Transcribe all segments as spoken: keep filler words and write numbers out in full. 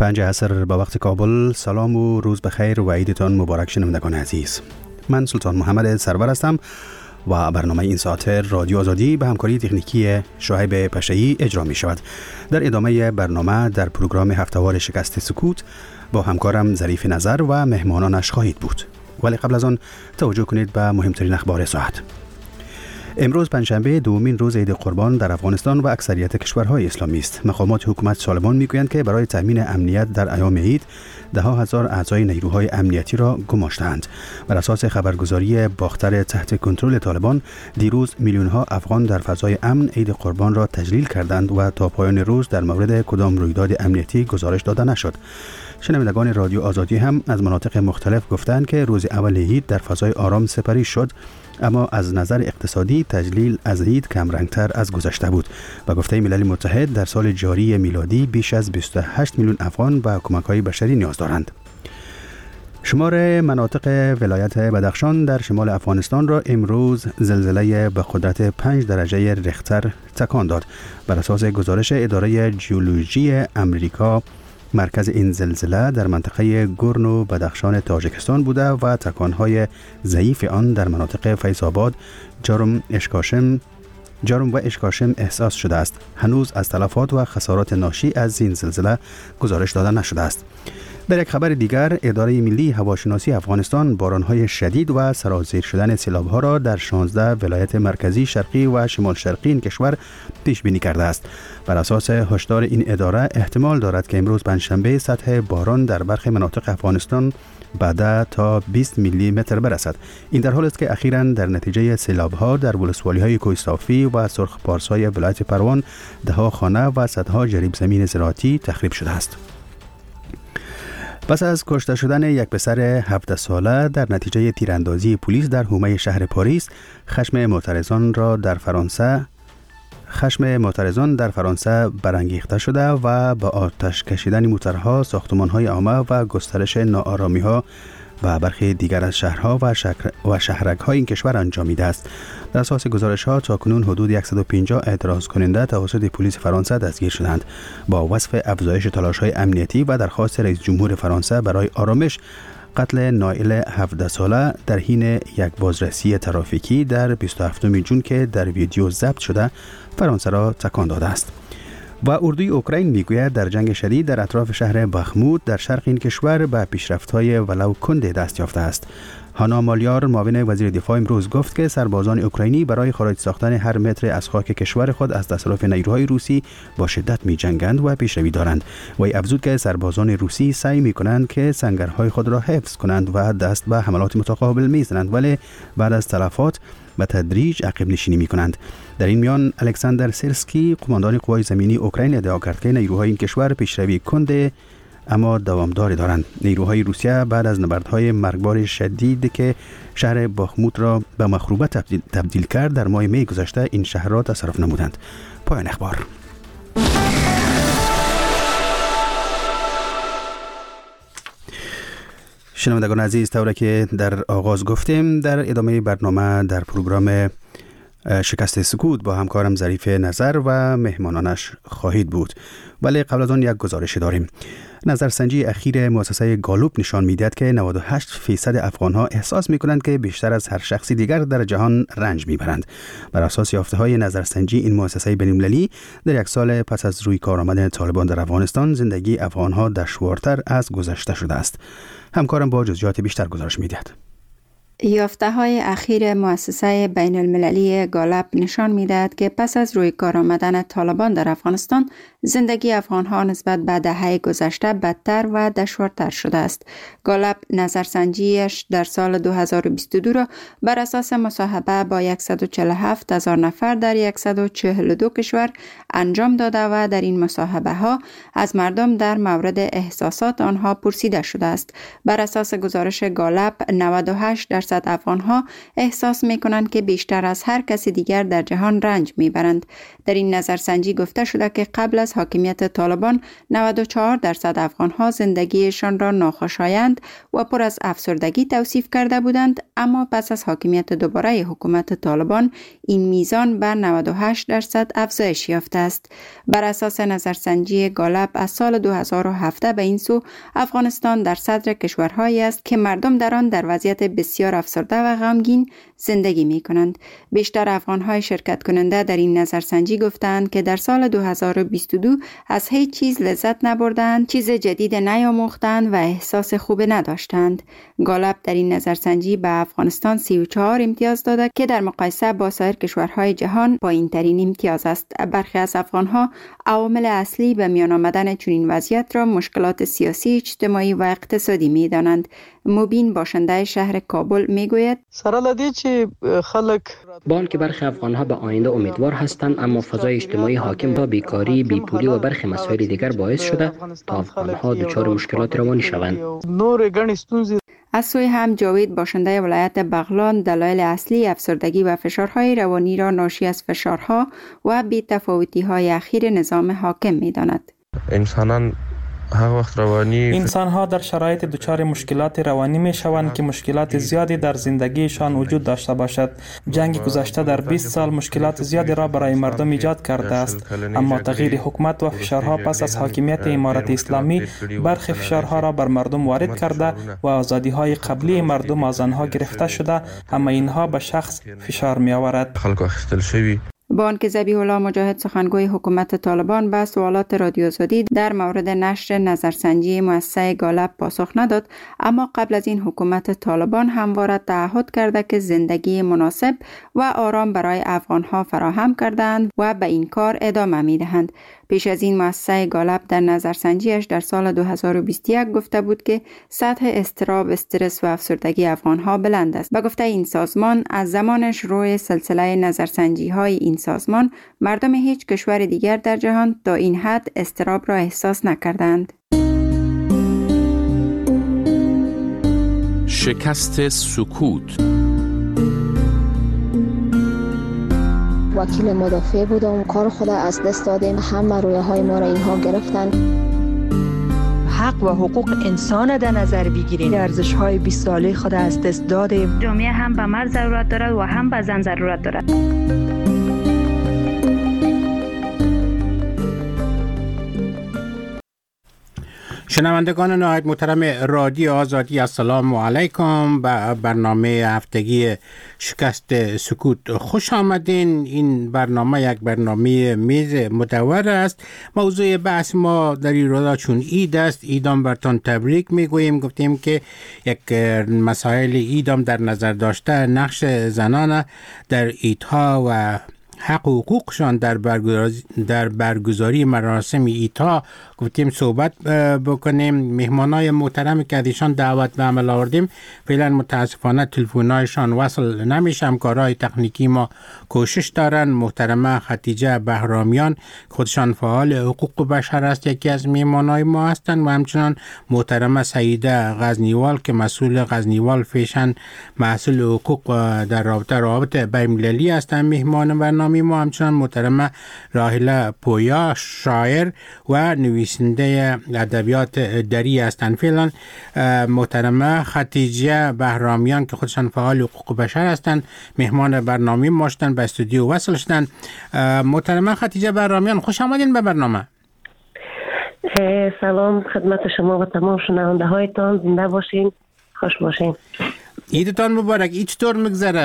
پنج عصر به وقت کابل. سلام و روز بخیر و عیدتان مبارک شنوندگان عزیز. من سلطان محمد سرور هستم و برنامه این ساعت رادیو آزادی به همکاری تکنیکی شعیب پشه‌ای اجرا می شود. در ادامه برنامه در پروگرام هفتهوار شکست سکوت با همکارم ظریف نظر و مهمانانش خواهید بود. ولی قبل از آن توجه کنید به مهمترین اخبار ساعت. امروز پنجشنبه دومین روز عید قربان در افغانستان و اکثریت کشورهای اسلامی است. مقامات حکومت طالبان میگویند که برای تامین امنیت در ایام عید ده ها هزار اعضای نیروهای امنیتی را گماشتند. بر اساس خبرگزاری باختر تحت کنترل طالبان، دیروز میلیون ها افغان در فضای امن عید قربان را تجلیل کردند و تا پایان روز در مورد کدام رویداد امنیتی گزارش داده نشد. شنوندگان رادیو آزادی هم از مناطق مختلف گفتند که روز اول عید در فضای آرام سپری شد، اما از نظر اقتصادی تجلیل از عید کم رنگتر از گذشته بود. با گفته ملل متحد در سال جاری میلادی بیش از بیست و هشت میلیون افغان به کمک‌های بشری نیاز دارند. شمار مناطق ولایت بدخشان در شمال افغانستان را امروز زلزله به قدرت پنج درجه ریختر تکان داد. بر اساس گزارش اداره ژئولوژی امریکا، مرکز این زلزله در منطقه گورن و بدخشان تاجیکستان بوده و تکانهای ضعیف آن در مناطق فیض آباد، جرم، اشکاشم، جرم و اشکاشم احساس شده است. هنوز از تلفات و خسارات ناشی از این زلزله گزارش داده نشده است. در یک خبر دیگر، اداره ملی هواشناسی افغانستان بارانهای شدید و سرازیر شدن سیلاب‌ها را در شانزده ولایت مرکزی، شرقی و شمال شرقی این کشور پیش بینی کرده است. بر اساس هشدار این اداره احتمال دارد که امروز پنجشنبه سطح باران در برخی مناطق افغانستان به ده تا بیست میلی متر برسد. این در حالی است که اخیراً در نتیجه سیلاب‌ها در ولسوالی‌های کوهستافی و سرخ پارسای ولایت پروان ده‌ها خانه و صدها جریب زمین زراعتی تخریب شده است. پس از کشته شدن یک پسر هفده ساله در نتیجه تیراندازی پلیس در حومه شهر پاریس، خشم معترضان را در فرانسه خشم معترضان در فرانسه برانگیخته شده و با آتش کشیدن موترها، ساختمان‌های عامه و گسترش ناآرامی‌ها و برخی دیگر از شهرها و, و شهرک‌های این کشور انجامیده است. بر اساس گزارش‌ها تاکنون حدود صد و پنجاه اعتراض کننده توسط پلیس فرانسه دستگیر شدند. با وصف افزایش تلاش‌های امنیتی و درخواست رئیس جمهور فرانسه برای آرامش، قتل نائل هفده ساله در حین یک بازرسی ترافیکی در بیست و هفتم جون که در ویدیو ضبط شده فرانسه را تکان داده است. و اردوی اوکراین میگوید در جنگ شدید در اطراف شهر بخموت در شرق این کشور به پیشرفت‌های ولو کنده دست یافته است. هانا مالیار، معاون وزیر دفاع، امروز گفت که سربازان اوکراینی برای خارج ساختن هر متر از خاک کشور خود از تصرف نیروهای روسی با شدت می‌جنگند و پیشروی دارند. وی افزود که سربازان روسی سعی می‌کنند که سنگرهای خود را حفظ کنند و دست به حملات متقابل می‌زنند، ولی بعد از تلفات به تدریج عقب نشینی می‌کنند. در این میان الکساندر سیرسکی، قماندان قوای زمینی اوکراین، ادعا کرد که نیروهای این کشور پیشروی کنده اما دوامداری دارند. نیروهای روسیه بعد از نبردهای مرگبار شدید که شهر باخموت را به مخروبه تبدیل, تبدیل کرد در ماه می گذشته این شهر را تصرف نمودند. پایان اخبار. شنوندگان عزیز، طوری که در آغاز گفتیم، در ادامه برنامه در پروگرام شکست سکوت با همکارم ظریف نظر و مهمانانش خواهید بود. ولی قبل از آن یک گزارش داریم. نظرسنجی اخیر مؤسسه گالوپ نشان می‌دهد که نود و هشت درصد افغان‌ها احساس می‌کنند که بیشتر از هر شخصی دیگر در جهان رنج می‌برند. بر اساس یافته‌های نظرسنجی این مؤسسه بین‌المللی، در یک سال پس از روی کار آمدن طالبان در افغانستان، زندگی افغان‌ها دشوارتر از گذشته شده است. همکارم با جزئیات بیشتر گزارش می‌دهد. یافته‌های اخیر مؤسسه بین المللی گالوپ نشان می‌دهد که پس از روی کار آمدن طالبان در افغانستان، زندگی افغان‌ها نسبت به دهه گذشته بدتر و دشوارتر شده است. گالوپ نظرسنجیش در سال دو هزار و بیست و دو را بر اساس مصاحبه با صد و چهل و هفت هزار نفر در صد و چهل و دو کشور انجام داده و در این مصاحبه‌ها از مردم در مورد احساسات آنها پرسیده شده است. بر اساس گزارش گالوپ، نود و هشت درصد درصد افغانها احساس می کنند که بیشتر از هر کس دیگر در جهان رنج می برند. در این نظرسنجی گفته شده که قبل از حاکمیت طالبان نود و چهار درصد افغانها زندگیشان را ناخوشایند و پر از افسردگی توصیف کرده بودند، اما پس از حاکمیت دوباره حکومت طالبان این میزان به نود و هشت درصد افزایش یافته است. بر اساس نظرسنجی گالپ از سال دو هزار و هفت به این سو افغانستان در صدر کشورهایی است که مردم در آن در وضعیت بسیار افسرده و غمگین زندگی می کنند. بیشتر افغانهای شرکت کننده در این نظرسنجی گفتند که در سال دو هزار و بیست و دو از هیچ چیز لذت نبردند، چیز جدید نیاموختند و احساس خوب نداشتند. گالپ در این نظرسنجی به افغانستان سی و چهار امتیاز داده که در مقایسه با سایر کشورهای جهان پایین‌ترین امتیاز است. برخی از افغانها عوامل اصلی به میان آمدن چنین وضعیت را مشکلات سیاسی، اجتماعی و اقتصادی می‌دانند. مبین باشنده شهر کابل میگوید با آنکه برخی افغانها به آینده امیدوار هستند، اما فضای اجتماعی حاکم با بیکاری، بیپولی و برخی مسائل دیگر باعث شده تا افغانها دچار مشکلات روانی شوند. از سوی هم جاوید باشنده ولایت بغلان دلایل اصلی افسردگی و فشارهای روانی را ناشی از فشارها و بی‌تفاوتی‌های اخیر نظام حاکم می‌داند. انسانان انسان ها در شرایط دچار مشکلات روانی می شوند که مشکلات زیادی در زندگیشان وجود داشته باشد. جنگ گذشته در بیست سال مشکلات زیادی را برای مردم ایجاد کرده است، اما تغییر حکومت و فشارها پس از حاکمیت امارت اسلامی برخی فشارها را بر مردم وارد کرده و آزادی های قبلی مردم از آنها گرفته شده. همه اینها به شخص فشار می آورد. با آنکه ذبیح الله مجاهد سخنگوی حکومت طالبان به سوالات رادیو آزادی در مورد نشر نظرسنجی مؤسسه گالپ پاسخ نداد، اما قبل از این حکومت طالبان همواره تعهد کرده که زندگی مناسب و آرام برای افغانها فراهم کردند و به این کار ادامه می‌دهند. پیش از این مؤسسه گالپ در نظرسنجیش در سال دو هزار و بیست و یک گفته بود که سطح اضطراب، استرس و افسردگی افغانها بلند است. به گفته این سازمان، از زمانش روی سلسله نظرسنجی‌های این سازمان مردم هیچ کشور دیگر در جهان تا این حد اضطراب را احساس نکردند. شکست سکوت. وکیل مدافع بودم، کار خود از دست دادیم، همه رویه های ما را اینها گرفتن. حق و حقوق انسان در نظر بگیریم، ارزش های بیست ساله خود از دست دادیم. جامعه هم به مرد ضرورت دارد و هم به زن ضرورت دارد. شنوندگان نهایت محترم رادیو آزادی، السلام علیکم. به برنامه هفتگی شکست سکوت خوش آمدین. این برنامه یک برنامه میز مدور است. موضوع بحث ما در این روزا چون عید است، ایدام برتان تبریک میگوییم. گفتیم که یک مسائل ایدام در نظر داشته نقش زنان در ایدها و حق و حقوقشان در برگزاری در برگزاری مراسم ایدها گفتیم صحبت بکنیم. مهمانای محترم که ازشان دعوت به عمل آوردیم فعلا متاسفانه تلفن‌هایشان وصل نمیشه. همکارای تکنیکی ما کوشش دارن. محترمه خدیجه بهرامیان خودشان فعال حقوق بشر است، یکی از مهمانای ما هستند، و همچنان محترمه سعیده غزنیوال که مسئول غزنیوال فیشن مسئول حقوق در رابطه رابطه بین‌المللی هستند مهمان برنامه ما. همچنان محترمه راهله پویا شاعر و نویسنده ادبیات دری هستند. فعلا محترمه خدیجه بهرامیان که خودشان فعال حقوق بشر هستند مهمان برنامه ما شدن، به استودیو وصل شدن. محترمه خدیجه بهرامیان خوش آمدین به برنامه. سلام خدمت شما و تمام شنونده هایتان، زنده باشین، خوش باشین. عیدتان مبارک. عید چطور میگذره؟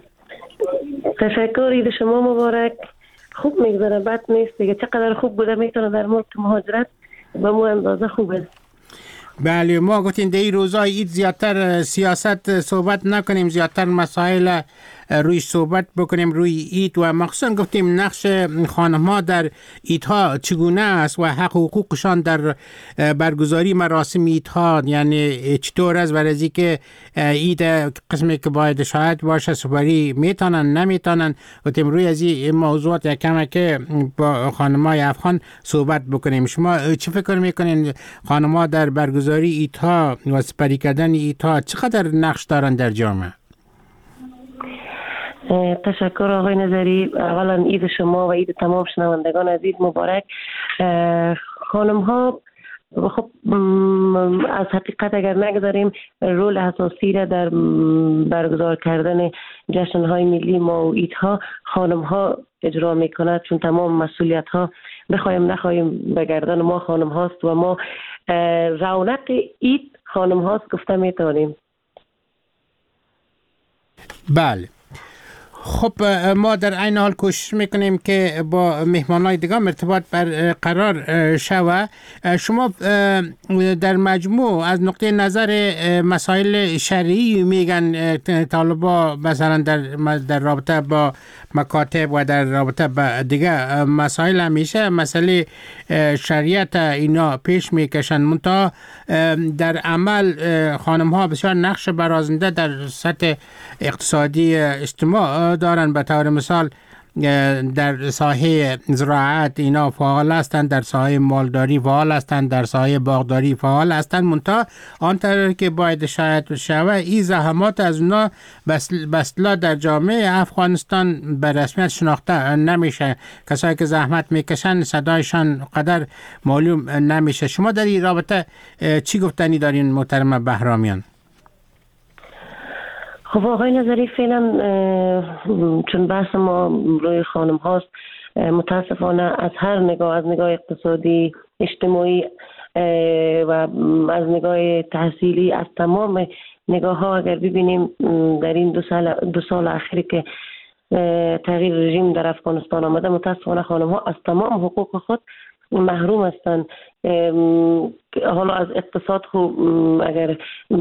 تشکر، عید شما مبارک. خوب میگذره، بد نیست دیگه. چقدر خوب بوده میتونه در ملک مهاجرت به مو اندازه خوب است. بله، ما گفتیم در این روزای عید زیادتر سیاست صحبت نکنیم، زیادتر مسائل روی صحبت بکنیم روی عید، و مخصوصا گفتیم نقش خانم‌ها در عیدها چگونه است و حق و حقوقشان در برگزاری مراسم عیدها، یعنی چطور است برای که عید قسمی که باید شاید باشه سپاری میتونن نمیتونن. گفتیم روی از این موضوعات یکم که با خانم‌های افغان صحبت بکنیم. شما چه فکر میکنین خانم‌ها در برگزاری عیدها و سپری کردن عیدها چقدر نقش دارن در جامعه؟ تشکر آقای نظری. اولا عید شما و عید تمام شنوندگان عزیز مبارک. خانم ها خب از حقیقت اگر نگذاریم رول اساسی را در برگزار کردن جشن‌های ملی ما و عیدها خانم ها اجرا میکند، چون تمام مسئولیت ها بخوایم نخواهیم به گردن ما خانم هاست و ما رونق عید خانم هاست گفته میتونیم. بله. خب ما در این حال کوشش میکنیم که با مهمانای دیگه ارتباط برقرار شوه. شما در مجموع از نقطه نظر مسائل شرعی میگن طالبا مثلا در در رابطه با مکاتب و در رابطه با دیگه مسائل همیشه مسئله شریعت اینا پیش میکشن، منتها در عمل خانم ها بسیار نقش برازنده در سطح اقتصادی اجتماع دارن. به طور مثال در ساحه زراعت اینا فعال هستند، در ساحه مالداری فعال هستند، در ساحه باغداری فعال هستند، منتها آنطور که باید شاید شوه این زحمات از اونا بسلا در جامعه افغانستان به رسمیت شناخته نمیشه. کسایی که زحمت میکشن صدایشان قدر معلوم نمیشه. شما در این رابطه چی گفتنی دارین محترم بهرامیان؟ خب آقای نظری فعلا چون بحث ما روی خانم هاست، متاسفانه از هر نگاه، از نگاه اقتصادی، اجتماعی و از نگاه تحصیلی، از تمام نگاه ها اگر ببینیم در این دو سال دو سال اخیر که تغییر رژیم در افغانستان آمده، متاسفانه خانم ها از تمام حقوق خود محروم هستند. حالا از اقتصاد خوب اگر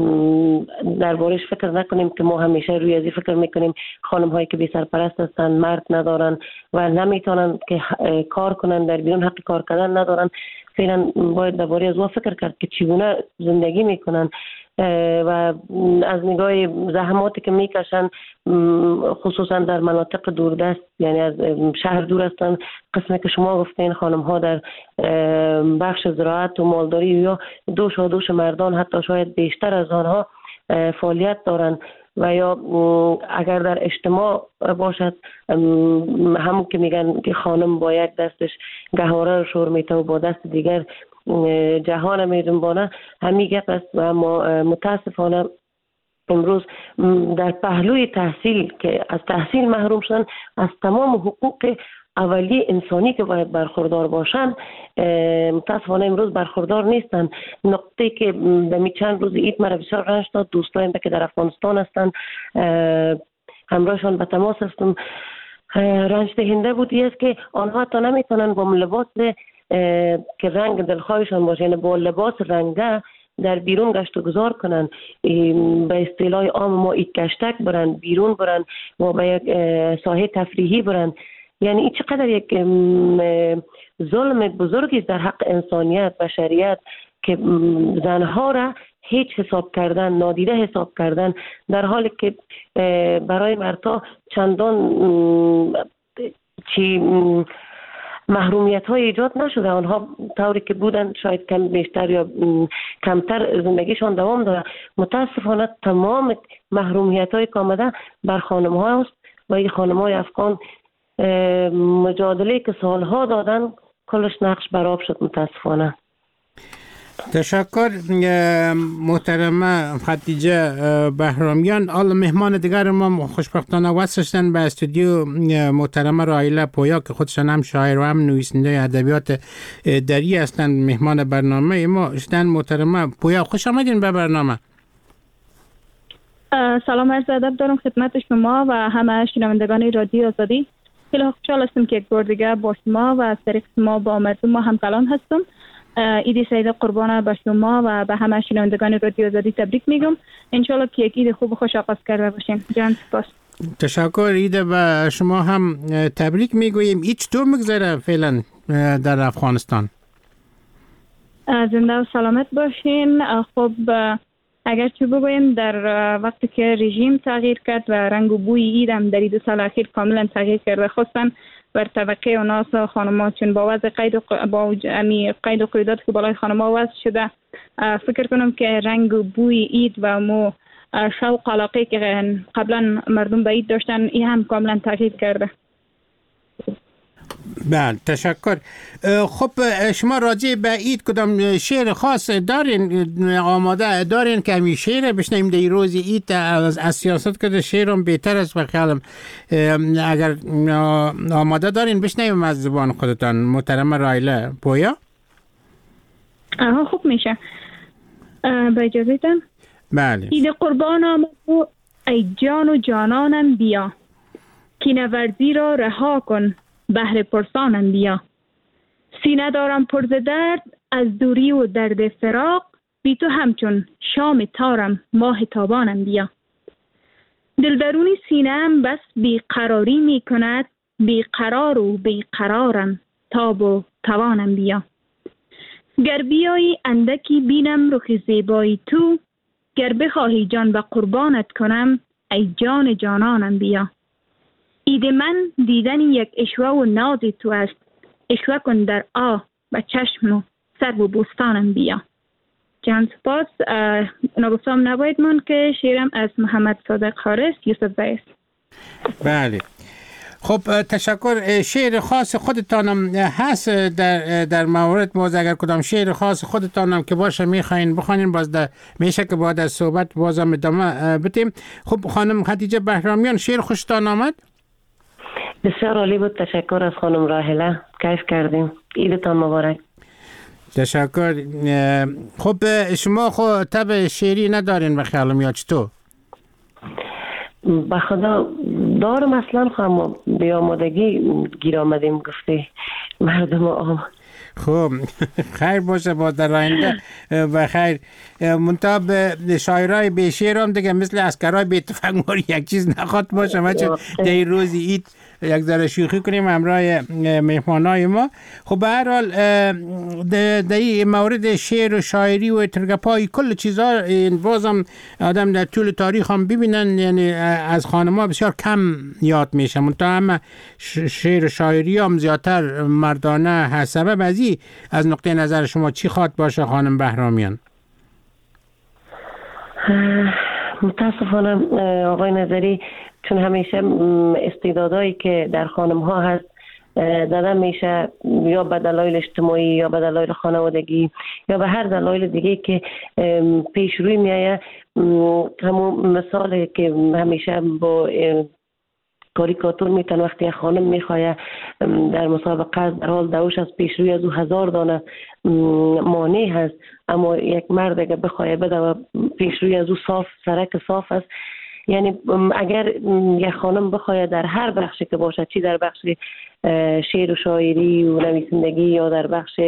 دربارش فکر نکنیم که ما همیشه روی ازی فکر میکنیم خانم هایی که بی سرپرست هستند، مرد ندارن و نمیتونن که کار کنن، در بیرون حق کار کردن ندارن. فعلا باید درباره از او فکر کرد که چگونه زندگی میکنن و از نگاه زحماتی که میکشن، خصوصا در مناطق دوردست، یعنی از شهر دور هستن. قسمی که شما گفتین خانم ها در بخش زراعت و مالداری یا دوش و دوش مردان حتی شاید بیشتر از آنها فعالیت دارن. و یا اگر در اجتماع باشد، همون که میگن که خانم با یک دستش گهواره رو شور میته و با دست دیگر جهان میدنبانه، همین گپ است. و ما متاسفانه امروز در پهلوی تحصیل که از تحصیل محروم شدن، از تمام حقوق اولیه انسانی که باید برخوردار باشن، متاسفانه امروز برخوردار نیستن. نقطه که دمی چند روز عید مرا بسیار رنج داد، دوستایم که در افغانستان هستن همراهشان به تماس هستم، رنج دهنده بودی است که آنها تا نمیتونن با لباس که رنگ دلخواهشان باشه، یعنی با لباس رنگه در بیرون گشت و گذار کنن، به اصطلاح عام ما ایت گشتک برن، بیرون برن و به یک ساحه تفریحی برن. یعنی این چقدر یک ظلم بزرگی است در حق انسانیت و شریعت که زنها را هیچ حساب کردن، نادیده حساب کردن، در حالی که برای مردها چندان چی محرومیت های ایجاد نشده. آنها طوری که بودن شاید کم بیشتر یا کمتر زندگیشان دوام داره. متاسفانه تمام محرومیت های که آمده بر خانم ها است و این خانم های افغان مجادله که سالها دادن کلش نقش برآب شد متاسفانه. تشکر محترمه خدیجه بهرامیان. حالا مهمان دیگر ما خوشبختانه وصلشتن به استودیو محترمه رایله پویا که خودشان هم شاعر و هم نویسنده ادبیات دری هستند. مهمان برنامه ما شدن. محترمه پویا خوش آمدین به برنامه. سلام عرض ادب دارم خدمت شما و همه شنوندگان رادیو آزادی. خیلی خوشحال هستم که یک بار دیگه با شما و از طریق شما با مردم ما همکلان هستم. عید سعید قربان به شما و به همه شنوندگان رادیو آزادی تبریک میگم. انشالله که یک عید خوب و خوش آغاز کرده باشین. جان سپاس. تشکر. عید به شما هم تبریک میگوییم. عید چطور میگذره فعلا در افغانستان؟ زنده و سلامت باشین. خب اگر چه بگویم در وقتی که رژیم تغییر کرد و رنگ و بوی عید هم در دو سال اخیر کاملا تغییر کرده، خصوصا بر طبقه و ناس خانم‌ها، چون با وضع قید و با امی قید و قیودات که بالای خانم‌ها وضع شده، فکر کنم که رنگ و بوی عید و مو شوق علاقه که قبلا مردم به عید داشتن این هم کاملا تغییر کرده. بله تشکر. خب شما راجع به عید کدام شعر خاص دارین آماده دارین که همین شعر بشنیم در روز عید از, از سیاست کده شعرم بهتر است و خیالم اگر آماده دارین بشنیم از زبان خودتان محترم رایله پویا؟ آها خوب میشه. با اجازهتان. بله. عید قربان آمد و ای جان و جانانم بیا، کینه ورزی را رها کن بهر پرسانم بیا. سینه دارم پر ز درد از دوری و درد فراق، بی تو همچون شام تارم ماه تابانم بیا. دل درونی سینه‌ام بس بیقراری می کند، بیقرار و بیقرارم تاب و توانم بیا. گر بیایی اندکی بینم رخ زیبایی تو، گر بخواهی جان به قربانت کنم ای جان جانانم بیا. عید من دیدن یک اشوه و ناز تو است، اشوه کن در آه و چشم و سر و بوستانم بیا. جان سپاس. نگفتم نباید من که شیرم از محمد صادق حارس یوسف زی است. بله. خب تشکر. شعر خاص خودتانم هست در در مورد باز اگر کدام شعر خاص خودتانم که باشه میخواین بخوانین باز در میشه که بعد از صحبت بازم ادامه بدیم. خب خانم خدیجه بهرامیان شعر خوشتان آمد؟ بسیار عالی بود. تشکر از خانم راهله. کیف کردیم. عیدتان مبارک. تشکر. خب شما خود طب شعری ندارین به خیالم یا چطور؟ به خدا دارم اصلا خواهم به آمادگی گیر آمدیم گفته مردم آم. خب خیر باشه با در آینده و خیر. منتها به شاعرای به شعر هم دیگه مثل اسکرای به تفنگور یک چیز نخواد باشه. ما چون در روز عید یک ذره شوخی کنیم همراه مهمانای ما. خب به هر حال در این مورد شعر و شاعری و ترگپای کل چیزا بازم آدم در طول تاریخ هم ببینن، یعنی از خانم‌ها بسیار کم یاد میشه. منتها هم شعر و شاعری هم زیادتر مردانه هست. سبب از این از نقطه نظر شما چی خواد باشه خانم بهرامیان؟ متاسفانه آقای نظری چون همیشه استعدادایی که در خانم ها هست داده میشه یا به دلایل اجتماعی یا به دلایل خانوادگی یا به هر دلایل دیگه که پیش روی میایه. همون مثال که همیشه با کاریکاتور میتن وقتی خانم میخواه در مسابقه است در حال دوش از پیش روی از او هزار دانه مانع هست، اما یک مرد اگر بخواه بده و پیش روی از او صاف سرک صاف است. یعنی اگر یک خانم بخواه در هر بخشی که باشه، چی در بخش شعر و شاعری و نویسندگی یا در بخش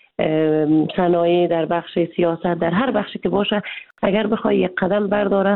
صنایع، در بخش سیاست، در هر بخشی که باشه، اگر بخواه یک قدم برداره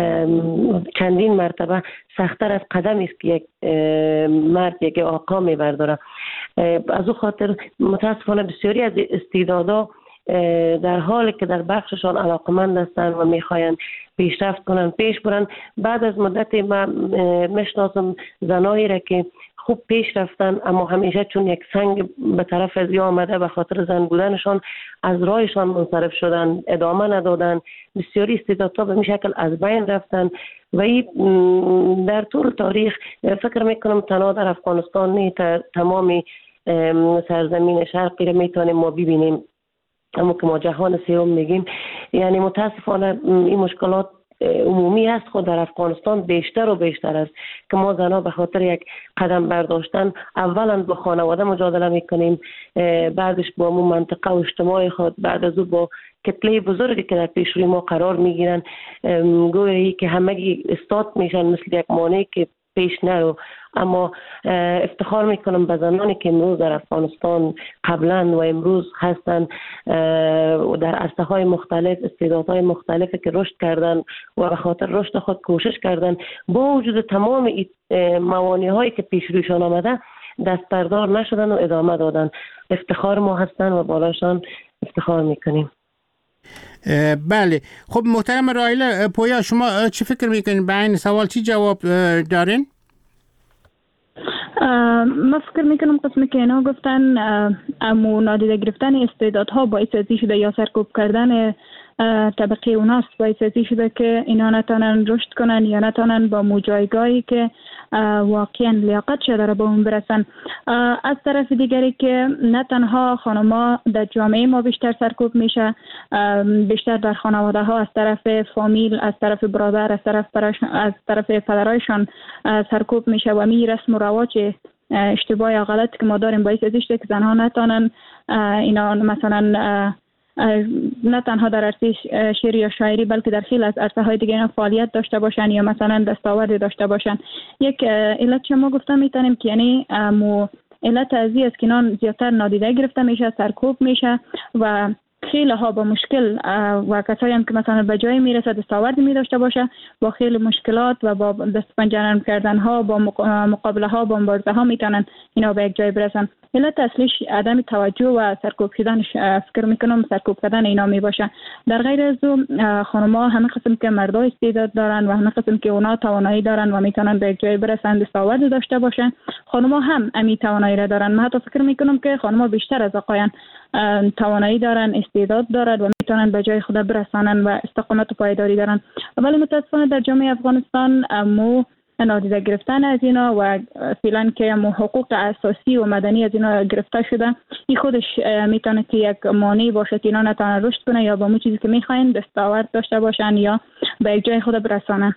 چندین مرتبه سخت‌تر از قدمی است که یک مرد یک آقا می برداره. از او خاطر متاسفانه بسیاری از استعدادا در حالی که در بخششان علاقمند هستند و میخواین پیشرفت کنن پیش برن، بعد از مدت ما میشناسم زنایی را که خوب پیش رفتن اما همیشه چون یک سنگ به طرف از یا آمده به خاطر زن بودنشان از راهشان منصرف شدن، ادامه ندادن. بسیاری استعدادها به این شکل از بین رفتن و این در طول تاریخ فکر میکنم تنها در افغانستان نه، تمامی سرزمین شرقی را میتونیم ما ببینیم، اما که ما جهان سوم میگیم. یعنی متاسفانه این مشکلات عمومی است، خود در افغانستان بیشتر و بیشتر است که ما زنها به خاطر یک قدم برداشتن اولا با خانواده مجادله میکنیم، بعدش با همون منطقه و اجتماع خود، بعد از او با کتله بزرگی که در پیش روی ما قرار میگیرن، گویی که همگی استاد میشن مثل یک مانعی که پیش نرو. اما افتخار میکنم به زنانی که امروز در افغانستان قبلا و امروز هستن در عرصه های مختلف، استعدادهای مختلفی که رشد کردن و به خاطر رشد خود کوشش کردن، با وجود تمام موانع هایی که پیش رویشان آمده دست بردار نشدن و ادامه دادن. افتخار ما هستن و بالاشان افتخار میکنیم. بله. خب محترم رایله پویا، شما چی فکر میکنین به این سوال؟ چی جواب دارین؟ من فکر میکنم قسمی که اینا گفتن امو نادیده گرفتن استعدادها باعث ازی شده یا سرکوب کردن طبقه اوناست باعث ازی شده که اینا نتانن رشد کنن یا نتانن با مجایگاهی که واقعا لیاقت شده داره به اون برسن. از طرف دیگری که نه تنها خانما در جامعه ما بیشتر سرکوب میشه، بیشتر در خانواده ها از طرف فامیل، از طرف برادر، از طرف از طرف پدرایشان سرکوب میشه و می رسم و رواج اشتباه یا غلط که ما داریم باعث ازی شده که زنها نتانن اینا مثلا نه تنها در عرصه شعر یا شاعری بلکه در خیلی از عرصه های دیگه اینا فعالیت داشته باشن یا مثلا دستاورد داشته باشن. یک علت که ما گفتم میتونیم که یعنی مو علت ازی است که اینا زیادتر نادیده گرفته میشه، سرکوب میشه و خیلی ها با مشکل و کسایی هم که مثلا به جای میرسه دستاوردی می داشته باشه با خیلی مشکلات و با دست پنجه کردن ها با مقابله ها با مبارزه ها میتونن اینا به یک جای برسن. علت اصلیش عدم توجه و سرکوب شدنش فکر میکنم سرکوب کردن اینا می باشه. در غیر از او خانم‌ها همه قسم که مردا استعداد دارن و همه قسم که اونا توانایی دارن و میتونن به یک جای برسن دستاورد داشته باشن، خانم‌ها هم امی توانایی را دارن. من حتی فکر میکنم که خانم‌ها بیشتر از آقایان توانایی دارن، استعداد دارن و میتونن به جای خود برسانن و استقامت و پایداری دارن. ولی متاسفانه در جامعه افغانستان مو نادیده گرفتن از اینا و فعلا که مو حقوق اساسی و مدنی از اینا گرفته شده، این خودش میتونه که یک مانع باشه که اینا نتونن رشد کنه یا با مو چیزی که میخواین دستاورد داشته باشن یا به یک جای خود برسانن.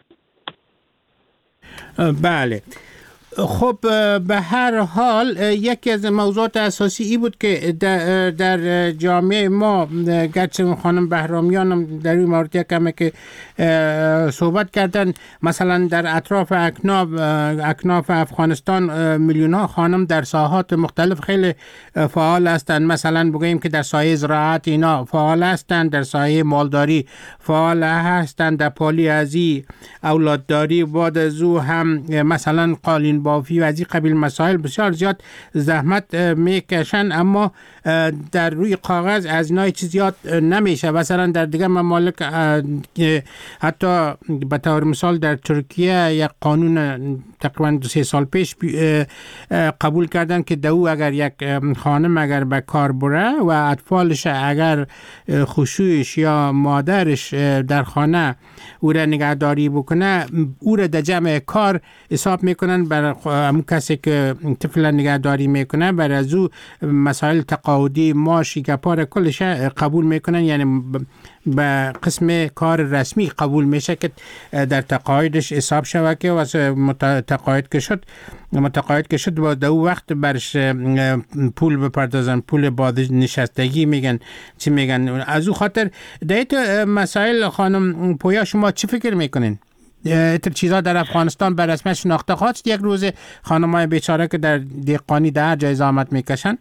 بله، خب به هر حال یکی از موضوعات اساسی ای بود که در, در جامعه ما گرچه خانم بهرامیان هم در این مورد یکمه که صحبت کردن، مثلا در اطراف اکناف اکناف افغانستان میلیون ها خانم در ساحات مختلف خیلی فعال هستند. مثلا بگوییم که در سایه زراعت اینا فعال هستند، در سایه مالداری فعال هستند، در پالیازی، اولادداری، بعد از او هم مثلا قالین بافی و از این قبیل مسائل بسیار زیاد زحمت میکشن، اما در روی کاغذ از اینا چیز زیاد نمیشه. مثلا در دیگه ممالک حتی به طور مثال در ترکیه یک قانون تقریبا دو سه سال پیش قبول کردن که دو اگر یک خانم اگر به کار بره و اطفالش اگر خشوعش یا مادرش در خانه او را نگهداری بکنه، او را در جمع کار حساب میکنن برای همون کسی که طفل نگهداری میکنه، برای از او مسائل تقاعدی ماشی گپار کلش قبول میکنن، یعنی به قسم کار رسمی قبول میشه که در تقاعدش حساب شود که واسه متقاعد که شد متقاعد که شد با دو وقت برش پول بپردازن، پول بازنشستگی میگن چی میگن. از او خاطر دیت مسائل خانم پویا شما چی فکر میکنین؟ اتر چیزا در افغانستان به رسمیت شناخته خواست یک روز خانمای بیچاره که در دیقانی در جای زحمت میکشن؟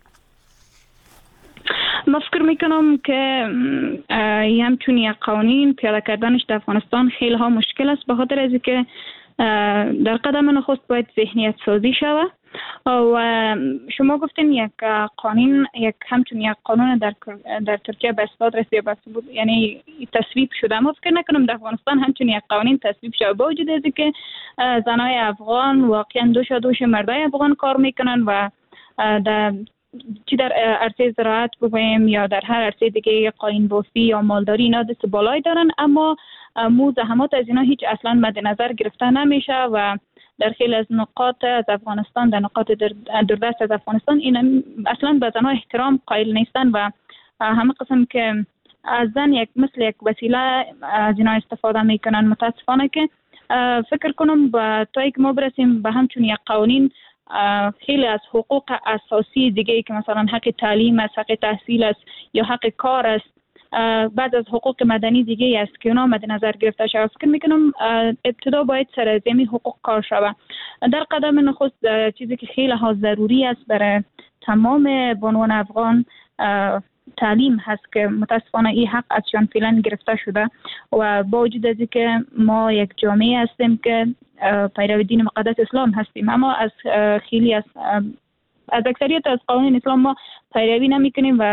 من فکر میکنم که همچون یک قوانین پیاده کردنش در افغانستان خیلی ها مشکل است، به خاطر از اینکه در قدم نخست باید ذهنیت سازی شود و شما گفتین یک قانون یک همچون یک قانون در در ترکیه به اثبات رسیده، به ثبوت یعنی تصویب شده. ما فکر نکنم در افغانستان همچون یک قانون تصویب شده، با وجود از اینکه زنای افغان واقعا دوش دوش مردای افغان کار میکنن و در چی در عرصه زراعت بگویم یا در هر عرصه دیگه قاین بافی یا مالداری اینا دست بالایی دارن، اما مو زحمات از اینا هیچ اصلا مد نظر گرفته نمیشه و در خیلی از نقاط از افغانستان در نقاط دوردست از افغانستان این اصلا به زنها احترام قائل نیستن و همه قسم که از زن یک مثل یک وسیله از اینا استفاده میکنن. متاسفانه که فکر کنم با تا که ما برسیم به همچون یک قوانین، خیلی از حقوق اساسی دیگه که مثلا حق تعلیم است، حق تحصیل است یا حق کار است، بعد از حقوق مدنی دیگه است که اونا مد نظر گرفته شود. فکر میکنم ابتدا باید سر زمین حقوق کار شود. در قدم نخست چیزی که خیلی ها ضروری است برای تمام بانوان افغان تعلیم هست که متاسفانه این حق ازشان فعلا گرفته شده و با وجود از اینکه ما یک جامعه هستیم که پیرو دین مقدس اسلام هستیم، اما از خیلی از از اکثریت از قوانین اسلام ما پیروی نمی کنیم و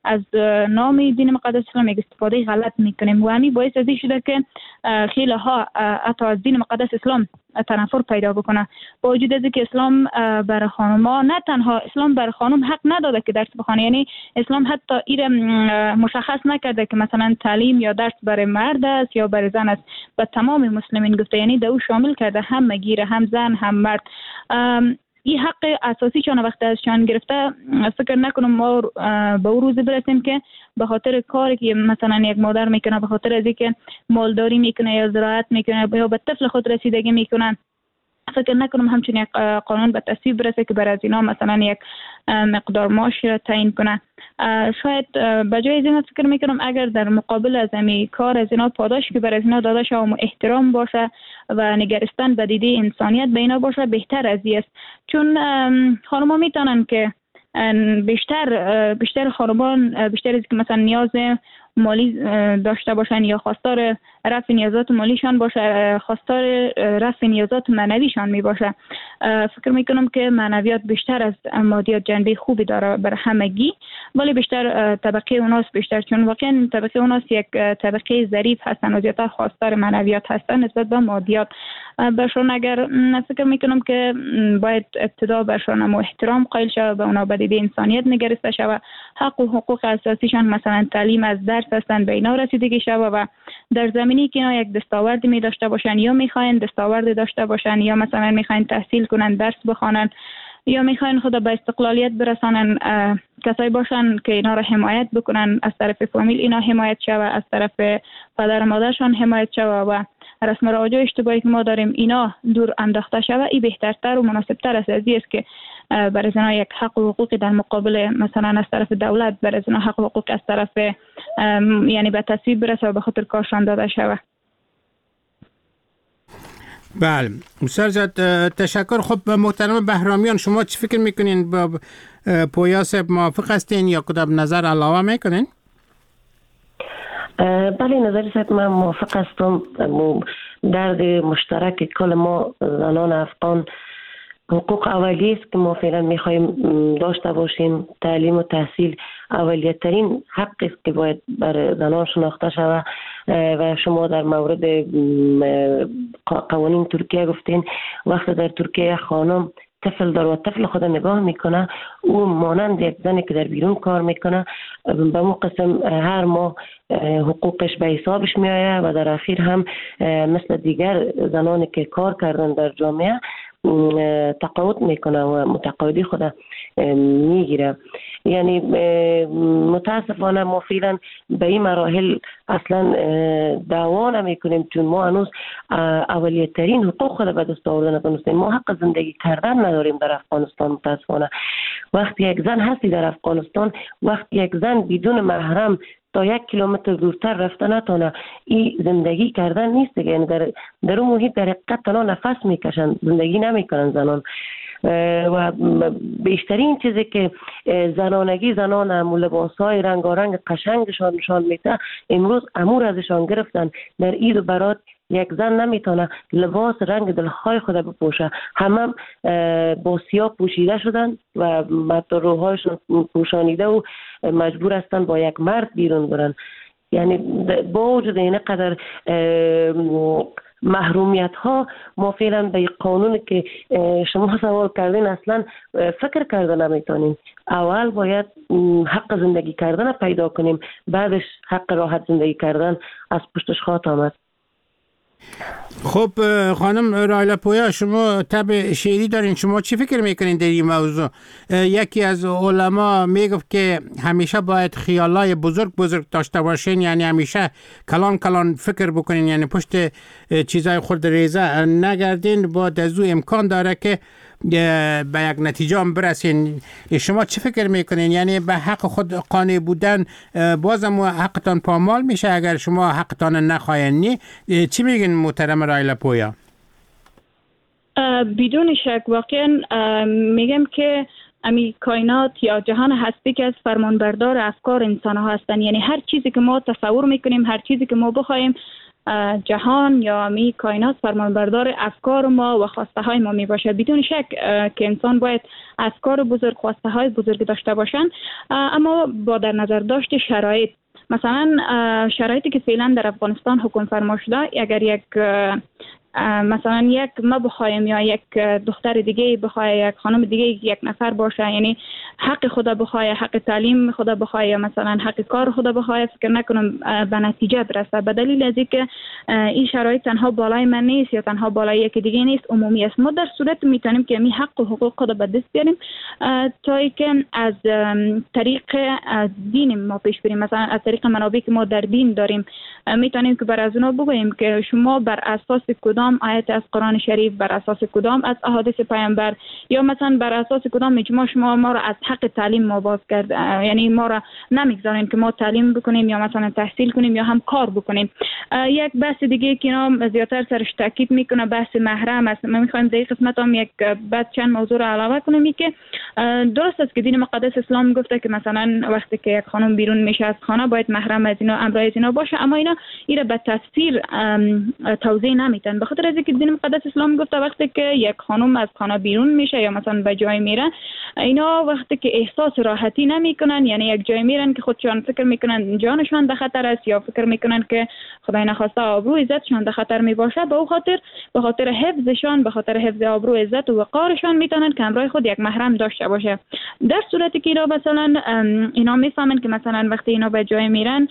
از نام دین مقدس اسلام یک استفاده غلط میکنیم و همین باعث از این شده که خیلی ها حتی از دین مقدس اسلام تنفر پیدا بکنه. با وجود از که اسلام بر خانم‌ها نه تنها اسلام بر خانم حق نداده که درس بخونه، یعنی اسلام حتی این مشخص نکرده که مثلا تعلیم یا درس برای مرد است یا برای زن است، به تمام مسلمین گفته، یعنی دو شامل کرده، هم گیره، هم زن هم مرد. این حق اساسی چون وقتی ازشان گرفته، فکر نکنم ما به اون روز برسیم که به خاطر کاری که مثلا یک مادر میکنه، به خاطر از اینکه مالداری میکنه یا زراعت میکنه یا به طفل خود رسیدگی میکنه، فکر نکنم همچون یک قانون به تصویب برسه که بر از اینا مثلا یک مقدار معاش را تعیین کنه. شاید به جای از اینا فکر میکنم اگر در مقابل از این کار از اینا پاداش که بر از اینا داده شد و احترام باشه و نگرستن به دیده انسانیت به اینا باشه، بهتر از این است. چون خانم‌ها میتونن که بیشتر بیشتر خانمان بیشتر از که مثلا نیاز مالی داشته باشن یا خواستار رفع نیازات مالیشان باشه، خواستار رفع نیازات معنویشان می باشه. فکر میکنم که معنویات بیشتر از مادیات جنبه خوبی داره بر همگی، ولی بیشتر طبقه اوناست بیشتر، چون واقعا طبقه اوناست یک طبقه ظریف هستن و زیادتر خواستار معنویات هستن نسبت به مادیات. برشون اگر فکر میکنم که باید ابتدا برشون احترام قائل شود، به اونا به دیده انسانیت نگرسته شود، حق و حقوق اساسیشان مثلا تعلیم از درس هستن به اینا رسیدگی شود و در زمینی که اینا یک دستاوردی می داشته باشن یا میخواین دستاوردی داشته باشن یا مثلا میخواین تحصیل کنن، درس بخوانن یا میخواین خود به استقلالیت برسانن، کسایی باشن که اینا را حمایت بکنن، از طرف فامیل اینا حمایت شود، از طرف پدر و مادرشان حمایت شود و رسم و رواج اجتماعی که ما داریم اینا دور انداخته شود، این بهترتر و مناسبتر است از این است که برای اینا یک حق و حقوقی در مقابل مثلا از طرف دولت برای اینا حق و حقوق از طرف یعنی به تصویب برسه و به خاطر کارشان داده شود. بله سرزاد تشکر. خب محترم بهرامیان، شما چی فکر میکنین؟ با پویا صاحب موافق هستین یا کدام نظر علاوه میکنین؟ بله نظر صاحب من موافق هستم. درد مشترک کل ما زنان افغان حقوق اولیه است که ما فعلا میخوایم داشته باشیم. تعلیم و تحصیل اولیه ترین حق است که باید بر زنان شناخته شود و شما در مورد قوانین ترکیه گفتین وقتی در ترکیه خانم طفل داره و طفل خود نگاه میکنه، او مانند یک زنی که در بیرون کار میکنه به مو قسم هر ماه حقوقش به حسابش میآید و در اخیر هم مثل دیگر زنانی که کار کردن در جامعه تقاعد میکنه و متقاعدی خود میگیره. یعنی متاسفانه ما فعلا به این مراحل اصلا دعوا نمیکنیم، چون ما هنوز اولیه ترین حقوق خود به دست آوردن نتونستیم. ما حق زندگی کردن نداریم در افغانستان متاسفانه. وقتی یک زن هستی در افغانستان، وقتی یک زن بدون محرم تا یک کیلومتر دورتر رفته نتونه، این زندگی کردن نیست. یعنی در در اون محیط در حقیقت تنها نفس میکشن، زندگی نمیکنن زنان. و بیشترین چیزی که زنانگی زنان هم لباسهای رنگارنگ قشنگشان نشان میده، امروز امور ازشان گرفتن. در عید و برات یک زن نمیتونه لباس رنگ دلخواه خود بپوشه، همه با سیاه پوشیده شدن و حتی روحایشون پوشانیده و مجبور هستن با یک مرد بیرون برن. یعنی با وجود این قدر محرومیت ها، ما فعلا به قانونی که شما سوال کردین اصلا فکر کرده نمیتونیم. اول باید حق زندگی کردن پیدا کنیم، بعدش حق راحت زندگی کردن از پشتش خواهد آمد. خب خانم رایلا پویا، شما طب شعری دارین، شما چی فکر میکنین در این موضوع؟ یکی از علما میگفت که همیشه باید خیالای بزرگ بزرگ داشته باشین، یعنی همیشه کلان کلان فکر بکنین، یعنی پشت چیزای خورد ریزه نگردین. با دزو امکان داره که به یک نتیجه هم برسین. شما چی فکر میکنین؟ یعنی به حق خود قانع بودن بازم حقتان پامال میشه اگر شما حقتان نخواین؟ نی چی میگین محترم رایلا پویا؟ بدون شک واقعا میگم که امی کائنات یا جهان هستی که از فرمانبردار افکار انسان ها هستن. یعنی هر چیزی که ما تصور میکنیم، هر چیزی که ما بخوایم جهان یا می کائنات فرمانبردار افکار ما و خواسته های ما می باشه. بدون شک که انسان باید افکار بزرگ، خواسته های بزرگ داشته باشند، اما با در نظر داشت شرایط. مثلا شرایطی که فعلا در افغانستان حکم فرما شده، اگر یک مثلا یک ما بخوایم یا یک دختر دیگه بخواه، یک خانم دیگه یک نفر باشه، یعنی حق خدا بخواه، حق تعلیم خدا بخواه یا مثلا حق کار خدا بخواه، فکر نکنم به نتیجه برسه، به دلیل از اینکه این شرایط تنها بالای من نیست یا تنها بالای یک دیگه نیست، عمومی است. ما در صورت میتونیم که می حق و حقوق خدا به دست بیاریم تا اینکه از طریق دین ما پیش بریم. مثلا از طریق منابعی که ما در دین داریم میتونیم که بر از اونا بگوییم که شما بر اساس کدام آیت از قرآن شریف، بر اساس کدام از احادیث پیامبر یا مثلا بر اساس کدام اجماع شما ما را از حق تعلیم ما باز کرد، یعنی ما را نمیگذارین که ما تعلیم بکنیم یا مثلا تحصیل کنیم یا هم کار بکنیم. یک بحث دیگه که اینا زیادتر سرش تاکید میکنه بحث محرم است. ما میخوایم در این قسمت هم یک بعد چند موضوع را علاوه کنیم که درست است که دین مقدس اسلام گفته که مثلا وقتی که یک خانم بیرون میشه از خانه باید محرم از اینا، امرای از اینا باشه، اما اینا اینا به تفسیر توضیح نمیدن. به خاطر از اینکه دین مقدس اسلام گفته وقتی که یک خانم از خانه بیرون میشه یا مثلا به جای میره، اینا وقتی که احساس راحتی نمیکنن، یعنی یک جای میرن که خودشان فکر میکنن جانشان در خطر است یا فکر میکنن که خدای نخواسته آبرو عزتشان در خطر میباشه، به خاطر به خاطر حفظشان، به خاطر حفظ آبرو عزت و وقارشان میتونن که همراه خود یک محرم داشته باشه. در صورتی که اینا مثلا اینا میفهمن که مثلا وقتی اینا به جای میرن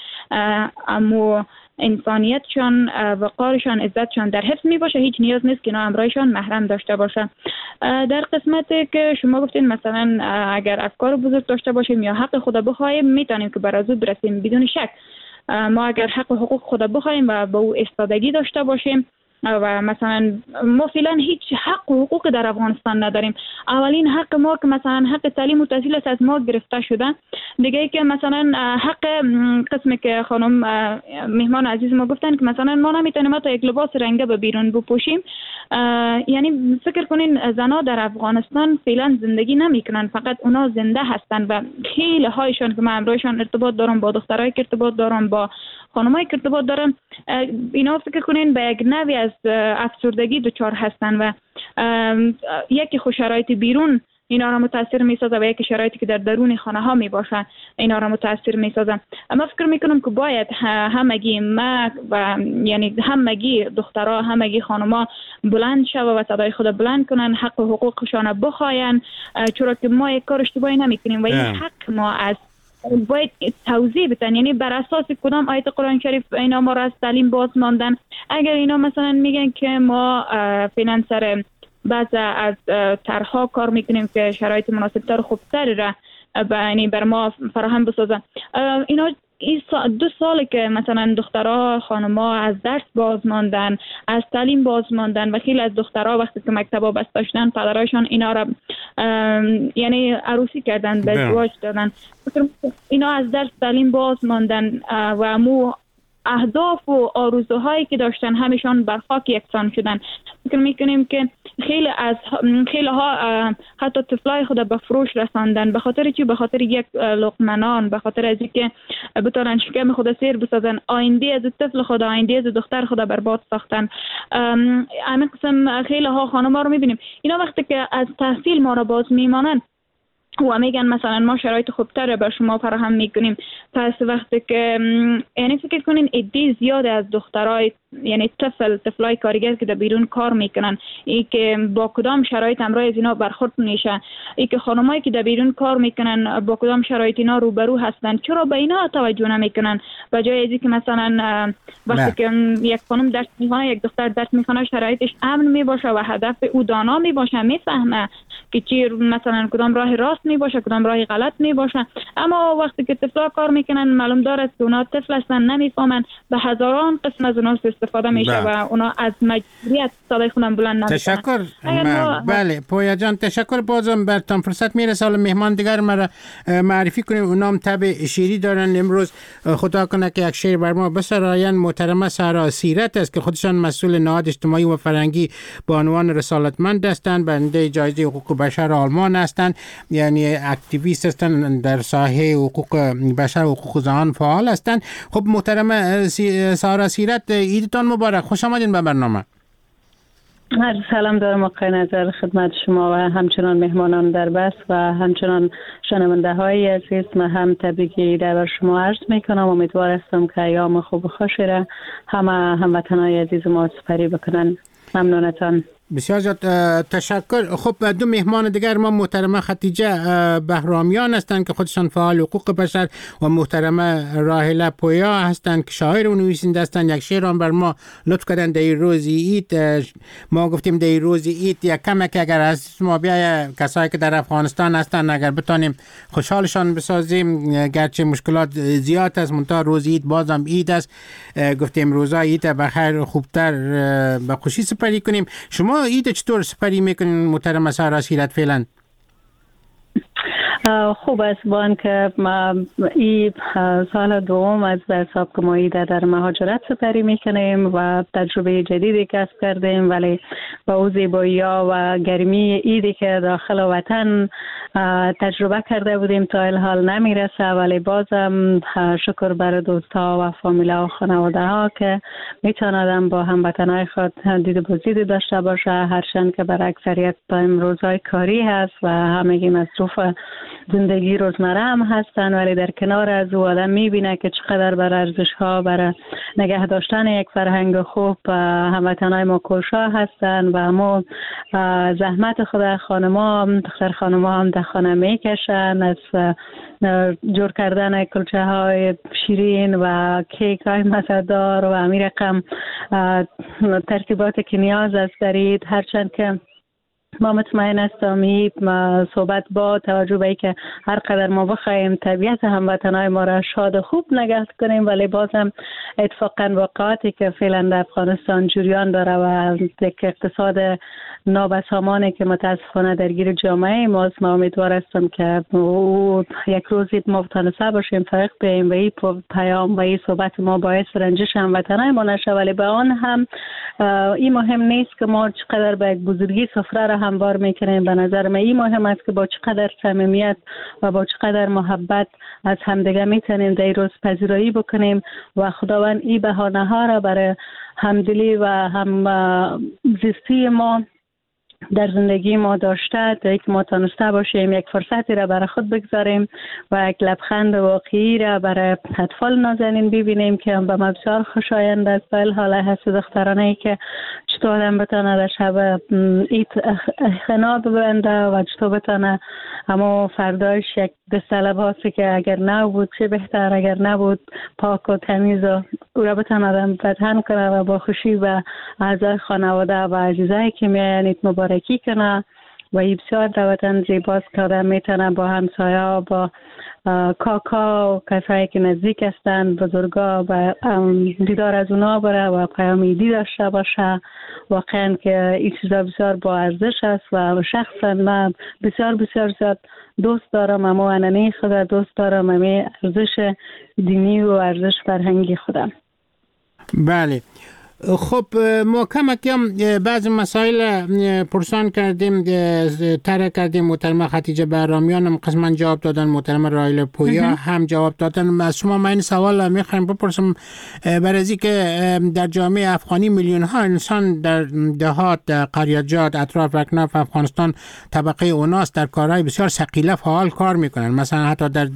اما انسانیتشان، وقارشان، عزتشان در حفظ می باشه، هیچ نیاز نیست که اینا همراهشان محرم داشته باشه. در قسمتی که شما گفتین مثلا اگر افکار بزرگ داشته باشیم یا حق خدا بخوایم میتونیم که بر از او برسیم. بدون شک ما اگر حق و حقوق خدا بخوایم و به او استادگی داشته باشیم و مثلا ما فعلا هیچ حق و حقوق در افغانستان نداریم. اولین حق ما که مثلا حق تعلیم و تحصیل از ما گرفته شده، دیگه که مثلا حق قسمی که خانم مهمان عزیز ما گفتن که مثلا ما نمیتونیم تا یک لباس رنگه به بیرون بپوشیم. یعنی فکر کنین زنا در افغانستان فعلا زندگی نمیکنن، فقط اونا زنده هستن و خیلی هایشان که من امروزشان ارتباط دارم، با دخترای که ارتباط دارم، با خانمایی که ارتباط دارم، اینا فکر کنین به یک نوعی از افسردگی دچار هستن و یکی خود شرایط بیرون اینا را متاثر میسازه و یکی شرایطی که در درون خانه ها می باشه اینا را متاثر میسازه. اما فکر میکنم که باید همگی ما و یعنی همگی دخترها، همگی خانما بلند شوه و صدای خود بلند کنن، حق و حقوقشان بخواین، چرا که ما یک کار اشتباهی نمیکنیم و این حق ما از باید توضیح بدن. یعنی بر اساس کدام آیت قرآن شریف اینا ما را از تعلیم باز ماندن؟ اگر اینا مثلا میگن که ما فعلا سر بعض از طرح‌ها کار میکنیم که شرایط مناسب‌تر و خوبتری را یعنی بر ما فراهم بسازن، اینا این دو ساله که مثلا دخترها، خانم‌ها از درس باز ماندن، از تعلیم باز ماندن و خیلی از دخترها وقتی که مکتبا بسته شدن پدرایشان اینا را یعنی عروسی کردن، به ازدواج دادن، اینا از درس تعلیم باز ماندن و مو اهداف و آرزوهایی که داشتن همیشان بر خاک یکسان شدن. فکر میکنیم که خیلی از خیلی ها حتی طفلای خود به فروش رساندن. به خاطر چی؟ به خاطر یک لقمه نان، به خاطر از اینکه بتونن شکم خود سیر بسازن. آینده از طفل خود، آینده از دختر خود برباد ساختن. همین قسم خیلی ها خانم‌ها رو میبینیم اینا وقتی که از تحصیل ما را باز میمانن و میگن مثلا ما شرایط خوبتر بر شما فراهم میکنیم، پس وقتی که یعنی فکر کنین عده زیاد از دخترای یعنی طفل طفلای کارگر که در بیرون کار میکنن، ای که با کدام شرایط همراه از اینا برخورد میشه، ای که خانمایی که در بیرون کار میکنن با کدام شرایط اینا روبرو هستن، چرا به اینا توجه نمیکنن؟ به جای از اینکه مثلا وقتی که یک خانم درس میخونه، یک دختر درس میخونه، شرایطش امن میباشه و هدف او دانا میباشه، میفهمه که چی مثلا کدام راه راست میباشه، کدام راه غلط میباشه. اما وقتی که طفلا کار میکنن معلوم داره که اونا طفل هستن، نمیفهمن، به هزاران قسم از اونا استفاده میشه و اونا از مجبوریت صدای خودم بلند نمیکنن. تشکر. ما... بله پویا جان تشکر. بازم برتان فرصت میرسه حالا مهمان دیگر مرا معرفی کنیم. اونا هم طبع شیری دارن. امروز خدا کنه که یک شعر بر ما بسراین. محترمه سارا سیرت است که خودشان مسئول نهاد اجتماعی و فرهنگی با عنوان رسالتمند هستند، برنده جایزه حقوق بشر آلمان هستند. یعنی یعنی اکتیویست هستن در ساحه حقوق بشر و حقوق زنان فعال هستن. خب محترم سارا سیرت، عیدتان مبارک، خوش آمدین به برنامه. هر سلام دارم آقای نظر خدمت شما و همچنان مهمانان در بس و همچنان شنونده های عزیز. من هم تبریک عید بر شما عرض میکنم. امیدوار هستم که ایام خوب و خوشی را همه هموطنان عزیز ما سپری بکنن. ممنونتان. بسیار زیاد تشکر. خب دو مهمان دیگر ما محترمه خدیجه بهرامیان هستند که خودشان فعال حقوق بشر و محترمه راهله پویا هستند که شاعر و نویسنده هستند. یک شعر هم بر ما لطف کردن در روز عید. ما گفتیم در روز عید یک کمک اگر از ما بیای کسایی که در افغانستان هستند اگر بتانیم خوشحالشان بسازیم، گرچه مشکلات زیاد است منتها روز عید بازم عید است. گفتیم روزا عید بخیر خوبتر به خوشی سپری کنیم. شما عید چطور سپری میکنین محترم سارا سیرت فعلا؟ خوب است بان که ما ای سال دوم از به حساب که ما ایده در مهاجرت سپری میکنیم و تجربه جدیدی کسب کردیم، ولی با او زیبایی ها و گرمی ایدی که داخل وطن تجربه کرده بودیم تا الحال نمیرسه، ولی بازم شکر بر دوست ها و فامیلا و خانواده ها که میتونادم با هموطنای خود دید بازدید داشته باشه، هرچند که بر اکثریت روزهای کاری هست و همگی مصروف زندگی روزمره هم هستن، ولی در کنار از او آدم میبینه که چقدر بر ارزش ها برای نگه داشتن یک فرهنگ خوب هموطنای ما کوشا هستن و ما زحمت خود خانما دختر خانما هم در خانه میکشن، از جور کردن کلچه های شیرین و کیک های مزه‌دار و امیر رقم ترکیبات که نیاز است دارید، هرچند که ما مطمئن هستم این صحبت با توجه به که هر قدر ما بخوایم طبیعت هموطنای ما را شاد خوب نگه کنیم، ولی بازم اتفاقا واقعاتی که فعلا در افغانستان جریان داره و یک اقتصاد نابسامانی که متاسفانه درگیر جامعه ماست، ما امیدوار هستم که یک روزی ما تونسته باشیم فرق بیم و این پیام و این صحبت ما باعث رنجش هموطنای ما نشه، ولی به آن هم این مهم نیست که ما چقدر به یک بزرگی سفره را هموار میکنیم. به نظر من این مهم است که با چقدر صمیمیت و با چقدر محبت از همدیگه میتونیم در روز پذیرایی بکنیم و خداوند این بهانه ها را برای همدلی و هم زیستی ما در زندگی ما داشته تا یک ما تانسته باشیم یک فرصتی را برای خود بگذاریم و یک لبخند واقعی را برای اطفال نازنین ببینیم که به ما بسیار خوشایند است. به حال هست دخترانه که چطور هم بتانه در شب عید خنا ببنده و چطور بتانه اما فرداش یک دست لباسی که اگر نبود چه بهتر، اگر نبود پاک و تمیز و او را بتانه بدهن کنه و با خوشی و اعضای خانواده و عزیزایی که میاین عید مبارکی کنه و این بسیار دوتن زیباست که آدم میتونه با همسایه با کاکا و کسایی که نزدیک هستند بزرگا و دیدار از اونا بره و پیام عیدی داشته باشه. واقعا که این چیزا بسیار با ارزش است و شخصا من بسیار بسیار زیاد دوست دارم، اما انانه خدا دوست دارم، اما ارزش دینی و ارزش فرهنگی خودم. بله خب ما کم کم بعض مسائل پرسان کردیم، طرح کردیم. محترمه خدیجه بهرامیان هم قسما جواب دادن، محترمه راهله پویا هم جواب دادن. از شما من این سوال میخوایم بپرسم برای از که در جامعه افغانی میلیون ها انسان در دهات، قریجات، اطراف اکناف افغانستان طبقه اوناس در کارهای بسیار ثقیله فعال کار میکنن، مثلا حتی در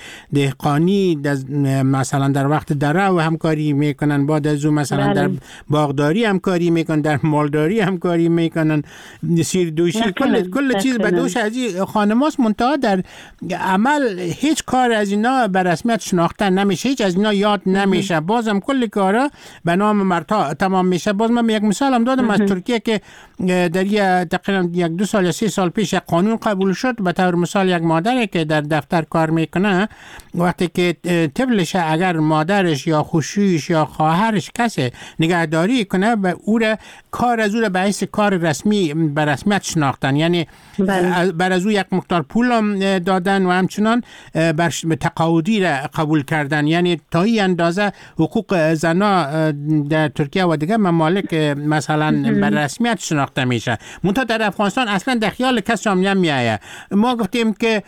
دهقانی مثلا در وقت دره و همکاری میکنن، بعد از اون مثلا در باغداری همکاری میکنن، در مالداری همکاری میکنن، سیر دوشی، کل کل چیز به دوش از این خانماست. منتها در عمل هیچ کار از اینا به رسمیت شناخته نمیشه، هیچ از اینا یاد نمیشه، بازم کل کارا به نام مرتا تمام میشه. باز من یک مثال هم دادم از ترکیه که در یک تقریبا یک دو سال یا سه سال پیش یک قانون قبول شد. به طور مثال یک مادری که در دفتر کار میکنه وقتی که طفلش اگر مادرش یا خوشویش یا خواهرش کسی نگهداری کنه و او را کار از او را به حیث کار رسمی به رسمیت شناختن، یعنی بله. بر از او یک مقدار پول دادن و همچنان بر تقاعدی را قبول کردن، یعنی تا این اندازه حقوق زنا در ترکیه و دیگر ممالک مثلا بر رسمیت شناخته میشه. منتها در افغانستان اصلا در خیال کس هم نمیآید. ما گفتیم که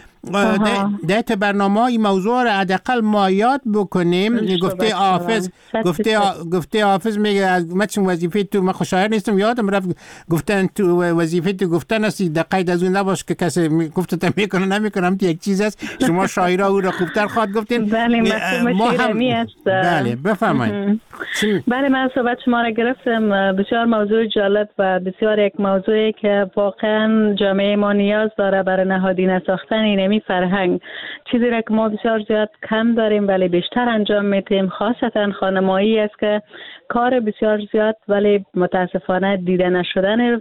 در برنامه های موضوع را حداقل ما یاد بکنیم. گفته حافظ گفته گفته حافظ میگه از من چون وظیفه تو من خوشایر نیستم، یادم رفت گفتن تو وظیفه تو گفتن است در قید از اون نباش که کسی گفته تا میکنه نمیکنم تو یک چیز است. شما شاعرها او را خوبتر خواهد گفتین. بله ما هم است. بله بفرمایید. بله من صحبت شما را گرفتم. بسیار موضوع جالب و بسیار یک موضوعی که واقعا جامعه ما نیاز داره برای نهادینه ساختن این می فرهنگ، چیزی را که ما بسیار زیاد کم داریم ولی بیشتر انجام میدیم. خاصتا خانمایی است که کار بسیار زیاد ولی متاسفانه دیده نشدن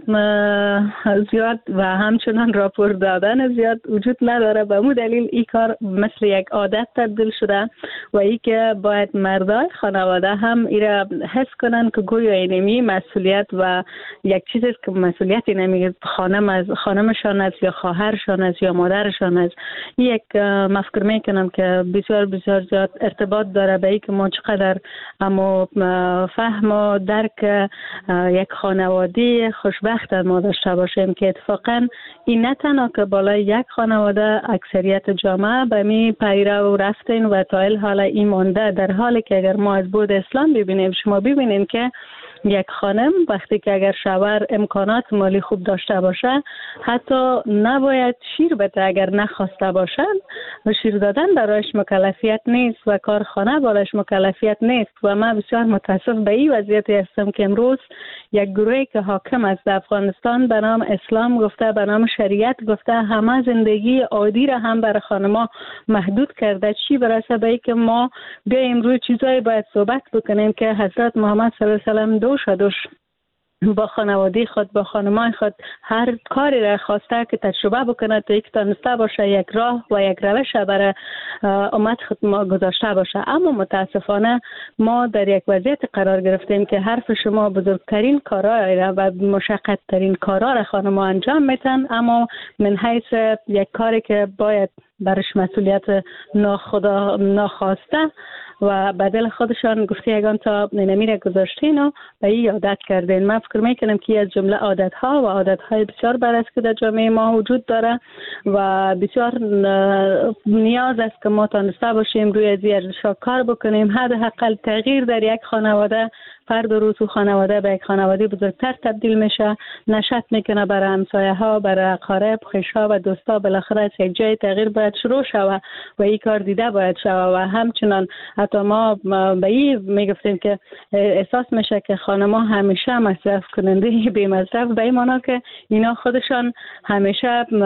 زیاد و همچنان راپور دادن زیاد وجود نداره. به مو دلیل این کار مثل یک عادت تبدیل شده و ای که باید مردای خانواده هم ای را حس کنن که گویا اینمی مسئولیت و یک چیزی که مسئولیتی نمیگه خانم از خانمشان است یا خواهرشان است یا مادرشان است. یک مفکر میکنم که بسیار بسیار زیاد ارتباط داره به ای که ما چقدر اما فهم و درک یک خانواده خوشبخت ما داشته باشیم که اتفاقا این نه تنها که بالای یک خانواده اکثریت جامعه به می پیرو رفتین و تا حالا این مانده، در حالی که اگر ما از بود اسلام ببینیم، شما ببینین که یک خانم وقتی که اگر شوهر امکانات مالی خوب داشته باشه حتی نباید شیر بده اگر نخواسته باشن و شیر دادن برایش مکلفیت نیست و کارخانه برایش مکلفیت نیست. و من بسیار متاسف به این وضعیتی هستم که امروز یک گروهی که حاکم است در افغانستان به نام اسلام گفته، به نام شریعت گفته، همه زندگی عادی را هم برای خانم‌ها محدود کرده. چی برسه به این که ما بیایم روی چیزایی باید صحبت بکنیم که حضرت محمد صلی الله علیه و سلم دوش دوش با خانواده خود با خانمان خود هر کاری را خواسته که تجربه بکنه تا یک تانسته باشه یک راه و یک روش برای امت خود ما گذاشته باشه. اما متاسفانه ما در یک وضعیت قرار گرفتیم که حرف شما بزرگترین کارا را و مشقت ترین کارا را خانم‌ها انجام میتن، اما من حیث یک کاری که باید برش مسئولیت ناخدا ناخواسته و بدل خودشان گفته یگان تا نمیره گذاشتین و به این عادت کردین. من فکر میکنم که از جمله عادت ها و عادت های بسیار برست که در جامعه ما وجود داره و بسیار نیاز است که ما تانسته باشیم روی از ارزش‌ها کار بکنیم. حداقل تغییر در یک خانواده فرد روز و خانواده به یک خانواده بزرگتر تبدیل میشه، نشأت میکنه برای همسایه ها، برای اقارب، خویشا و دوستا. بالاخره از یک جای تغییر باید شروع شود و این کار دیده باید شود. و همچنان حتی ما به این میگفتیم که احساس میشه که خانم‌ها همیشه مصرف کننده بی مصرف، به این معنی که اینا خودشان همیشه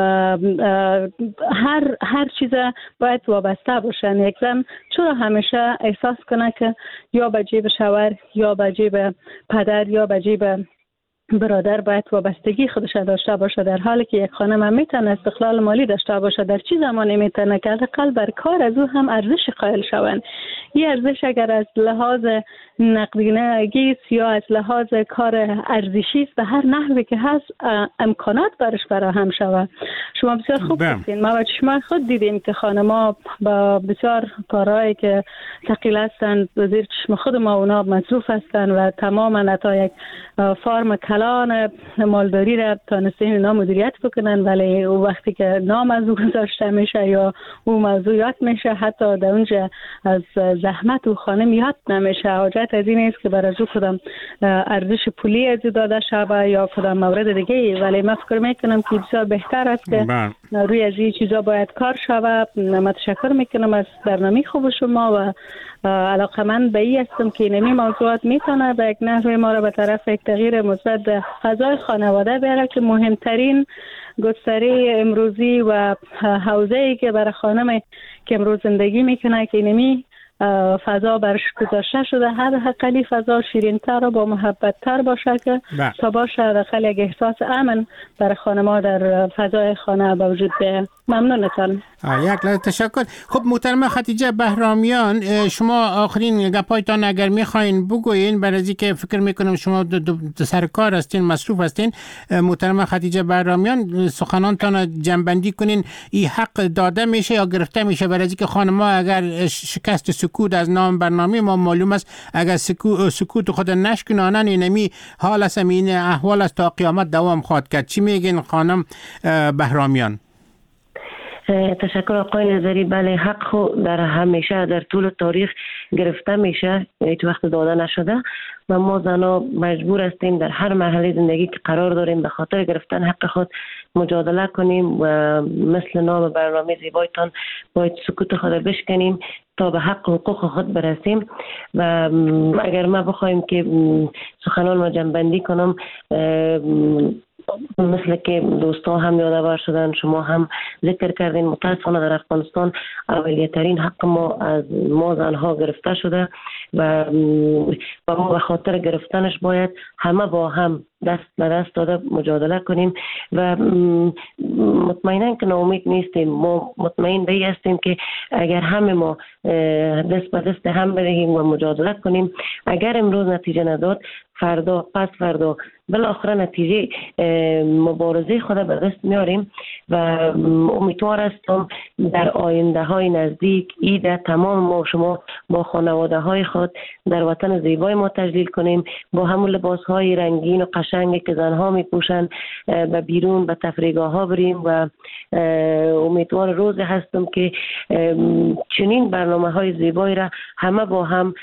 هر هر چیز باید وابسته باشن. یک زن چرا همیشه احساس کنه که یا به جیب شوهر یا به جیب پدر یا به جیب برادر باید وابستگی خودش داشته باشه، در حالی که یک خانم هم میتونه استقلال مالی داشته باشه. در چه زمانی میتونه که حداقل بر کار از او هم ارزش قائل شوند. این ارزش اگر از لحاظ نقدینگی یا از لحاظ کار ارزشی است به هر نحوی که هست امکانات برش فراهم شود. شما بسیار خوب گفتین. ما با چشم خود دیدیم که خانم‌ها با بسیار کارهایی که ثقیل هستند زیر چشم خود ما اونا مصروف هستند و تماما حتی یک فارم کلان مالداری را تانستین اینا مدیریت بکنن، ولی او وقتی که نام از او گذاشته میشه یا او موضوع یاد میشه حتی در اونجا از زحمت و خانم یاد نمیشه. حاجت از این است که برای او کدام ارزش پولی از داده شده یا کدام مورد دیگه، ولی من فکر میکنم که بسیار بهتر است که روی از این چیزا باید کار شود. متشکر میکنم از برنامه خوب شما و علاقه من به این هستم که اینمی موضوعات میتونه به یک نحوه ما را به طرف یک تغییر مثبت در فضای خانواده بیاره که مهمترین گستره امروزی و حوزه‌ای که برای خانم که امروز زندگی میکنه که اینمی فضا برش گذاشته شده، هر حقلی فضا شیرین‌تر و با محبت‌تر باشه که تا باشه داخل یک احساس امن برای خانم‌ها در فضای خانه به وجود بیاید. ممنونتان. یک لحظه تشکر. خب محترم خدیجه بهرامیان، شما آخرین گپایتان اگر میخواین بگوین، برای از اینکه فکر میکنم شما سر کار هستین، مصروف هستین. محترم خدیجه بهرامیان، سخنانتان جنبندی کنین، این حق داده میشه یا گرفته میشه؟ برای از اینکه خانم‌ها اگر شکست سکوت از نام برنامه ما معلوم است، اگر سکوت خود نشکنانن اینمی حال است، این احوال است تا قیامت دوام خواهد کرد. چی میگین خانم بهرامیان؟ تشکر آقای نظری. بله، حق خود در همیشه در طول تاریخ گرفته میشه، هیچ وقت داده نشده و ما زنها مجبور هستیم در هر مرحله زندگی که قرار داریم به خاطر گرفتن حق خود مجادله کنیم و مثل نام برنامه زیبایتان باید سکوت خود بشکنیم تا به حق و حقوق خود برسیم. و اگر ما بخوایم که سخنان ما جنبندی کنم، مثل که دوستا هم یادآور شدن، شما هم ذکر کردین، متاسفانه در افغانستان اولیه‌ترین حق ما از ما زنها گرفته شده و ما به خاطر گرفتنش باید همه با هم دست به دست داده مجادله کنیم و مطمئنا که ناامید نیستیم. ما مطمئن به این هستیم که اگر همه ما دست به دست هم بدهیم و مجادله کنیم، اگر امروز نتیجه نداد، فردا پس فردا بالاخره نتیجه مبارزه خود به دست میاریم و امیدوار هستم در آینده های نزدیک ایده تمام ما شما با خانواده های خود در وطن زیبای ما تجلیل کنیم، با همون لباس های رنگین و قشنگی که زنها می پوشن به بیرون به تفریحگاه ها بریم و امیدوار روزی هستم که چنین برنامه های زیبایی را همه با هم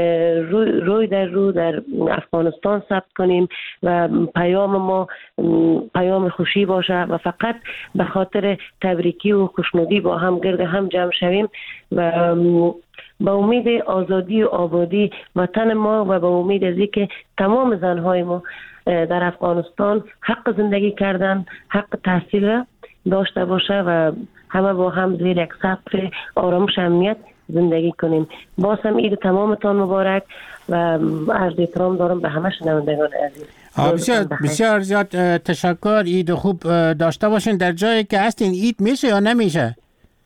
روی در رو در افغانستان ثبت کنیم و پیام ما پیام خوشی باشه و فقط به خاطر تبریکی و خوشنودی با هم گرد هم جمع شویم و با امید آزادی و آبادی وطن ما و با امید از اینکه تمام زنهای ما در افغانستان حق زندگی کردن، حق تحصیل داشته باشه و همه با هم زیر یک سقف آرامش امنیت زندگی کنیم. باز هم عید تمامتان مبارک و عرض احترام دارم به همه شنوندگان عزیز. بسیار بسیار زیاد تشکر. عید خوب داشته باشین. در جایی که هستین عید میشه یا نمیشه؟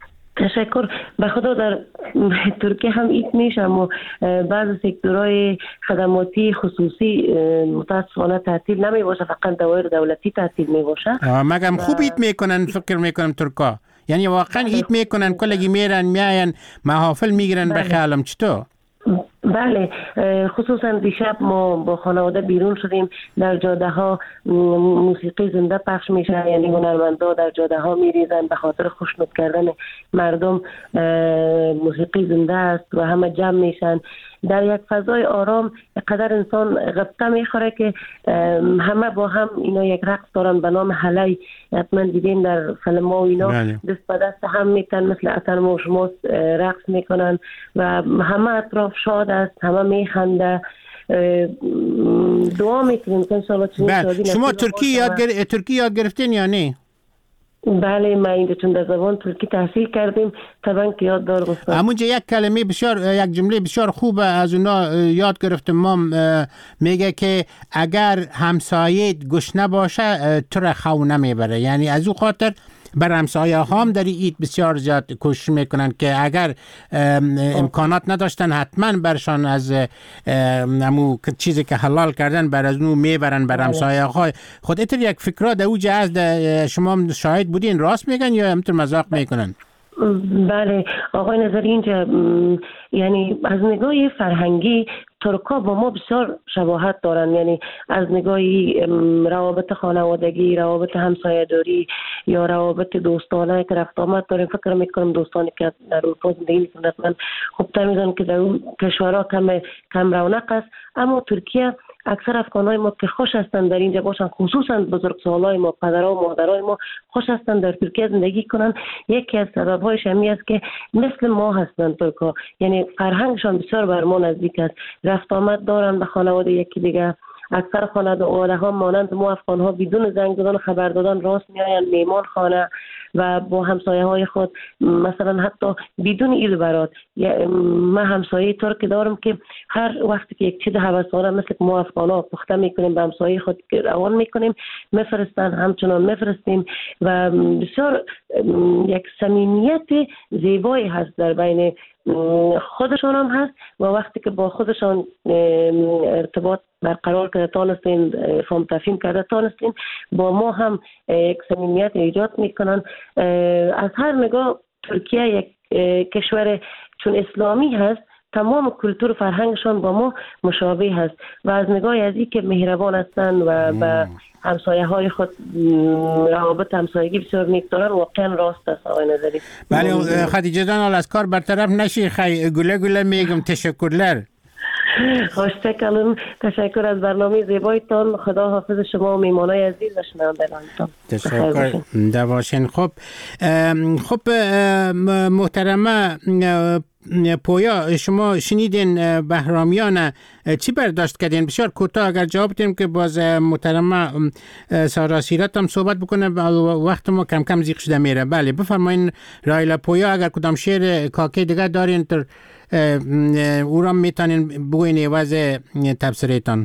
تشکر. به خدا در ترکیه هم عید میشه، اما بعض سکتورهای خدماتی خصوصی متاسفانه تعطیل نمی باشه، فقط دوایر دولتی تعطیل می باشه. مگم خوب عید میکنن فکر میکنم ترکا، یعنی واقعا عید میکنن، کلگی میرن میاین محافل میگیرن به خیالم. چطور؟ بله، خصوصا دیشب ما با خانواده بیرون شدیم، در جاده ها موسیقی زنده پخش میشه، یعنی هنرمندا در جاده ها میریزن به خاطر خوشنود کردن مردم. موسیقی زنده است و همه جمع میشن در یک فضای آرام. قدر انسان غبطه میخوره که همه با هم اینا یک رقص دارن به نام هلی، حتما دیدین در فیلم ها و اینا، دست به دست هم میتن مثل اصلا ما شما رقص میکنن و همه اطراف شاد است، همه میخنده. دعا میکنیم که انشاءالله چنین شادی نصیب شما ترکی یاد گر... ترکی یاد گرفتین یا نه؟ بله، ما اینجا چون در زبان ترکی تحصیل کردیم طبعا که یاد دار گفتم. همونجا یک کلمه بسیار، یک جمله بسیار خوب از اونا یاد گرفتم. ما میگه که اگر همسایت گشنه باشه تو را خو نمیبره، یعنی از او خاطر بر همسایه هم در عید بسیار زیاد کوشش میکنن که اگر امکانات نداشتن حتما برشان از همو چیزی که حلال کردن بر از نو میبرن بر همسایه های خود. اتر یک فکرها در اوج از شما شاهد بودین، راست میگن یا همطور مذاق میکنن؟ بله آقای نظری، اینجا یعنی از نگاه فرهنگی ترکا با ما بسیار شباهت دارن، یعنی از نگاه روابط خانوادگی، روابط همسایه‌داری یا روابط دوستانه که رفت آمد داریم. فکر میکنم دوستانی که در اروپا زندگی میکنن من خوبتر میدونم که در اون کشورها کم کم رونق است، اما ترکیه اکثر افغانای ما که خوش هستند در اینجا باشن، خصوصا بزرگسالای ما، پدرها و مادرای ما خوش هستند در ترکیه زندگی کنن. یکی از سبب‌هایش همین است که مثل ما هستند ترکا، یعنی فرهنگشان بسیار بر ما نزدیک است، رفت آمد دارن به خانواده یکی دیگه. اکثر خانواده ها مانند ما افغان ها بدون زنگ زدن خبر دادن راست میآیند میهمان خانه و با همسایه های خود مثلا حتی بدون ایل برات. من همسایه طور که دارم که هر وقتی که یک چیز هوسانه مثل ما افغانا پخته میکنیم به همسایه خود روان میکنیم، میفرستن، همچنان میفرستیم و بسیار یک صمیمیت زیبایی هست در بین خودشان هم هست و وقتی که با خودشان ارتباط برقرار کرده تانستین، فهم تفهیم کرده تانستین، با ما هم یک صمیمیت ایجاد میکنن. از هر نگاه ترکیه یک کشور چون اسلامی هست، تمام کلتور و فرهنگشان با ما مشابه هست و از نگاه از این که مهربان هستند و به همسایه های خود روابط همسایگی بسیار نیک دارن، واقعا راست است آقای نظری. بله خدیجه جان، حال از کار برطرف نشی، خیلی گله گله میگم تشکرلر. خوشته کلم، تشکر از برنامه زیبایتان. خدا حافظ شما و میمانای عزیز و شنوندگانتان. تشکر دواشین. خب خب محترمه پویا، شما شنیدین بهرامیان چی برداشت کردین؟ بسیار کوتاه اگر جواب بدیم که باز محترمه سارا سیرت هم صحبت بکنه، وقت ما کم کم زیق شده میره. بله بفرمایین رایلا پویا، اگر کدام شعر کاکی دیگه دارین تر او را میتونین بگوین عوض تبصرهتان.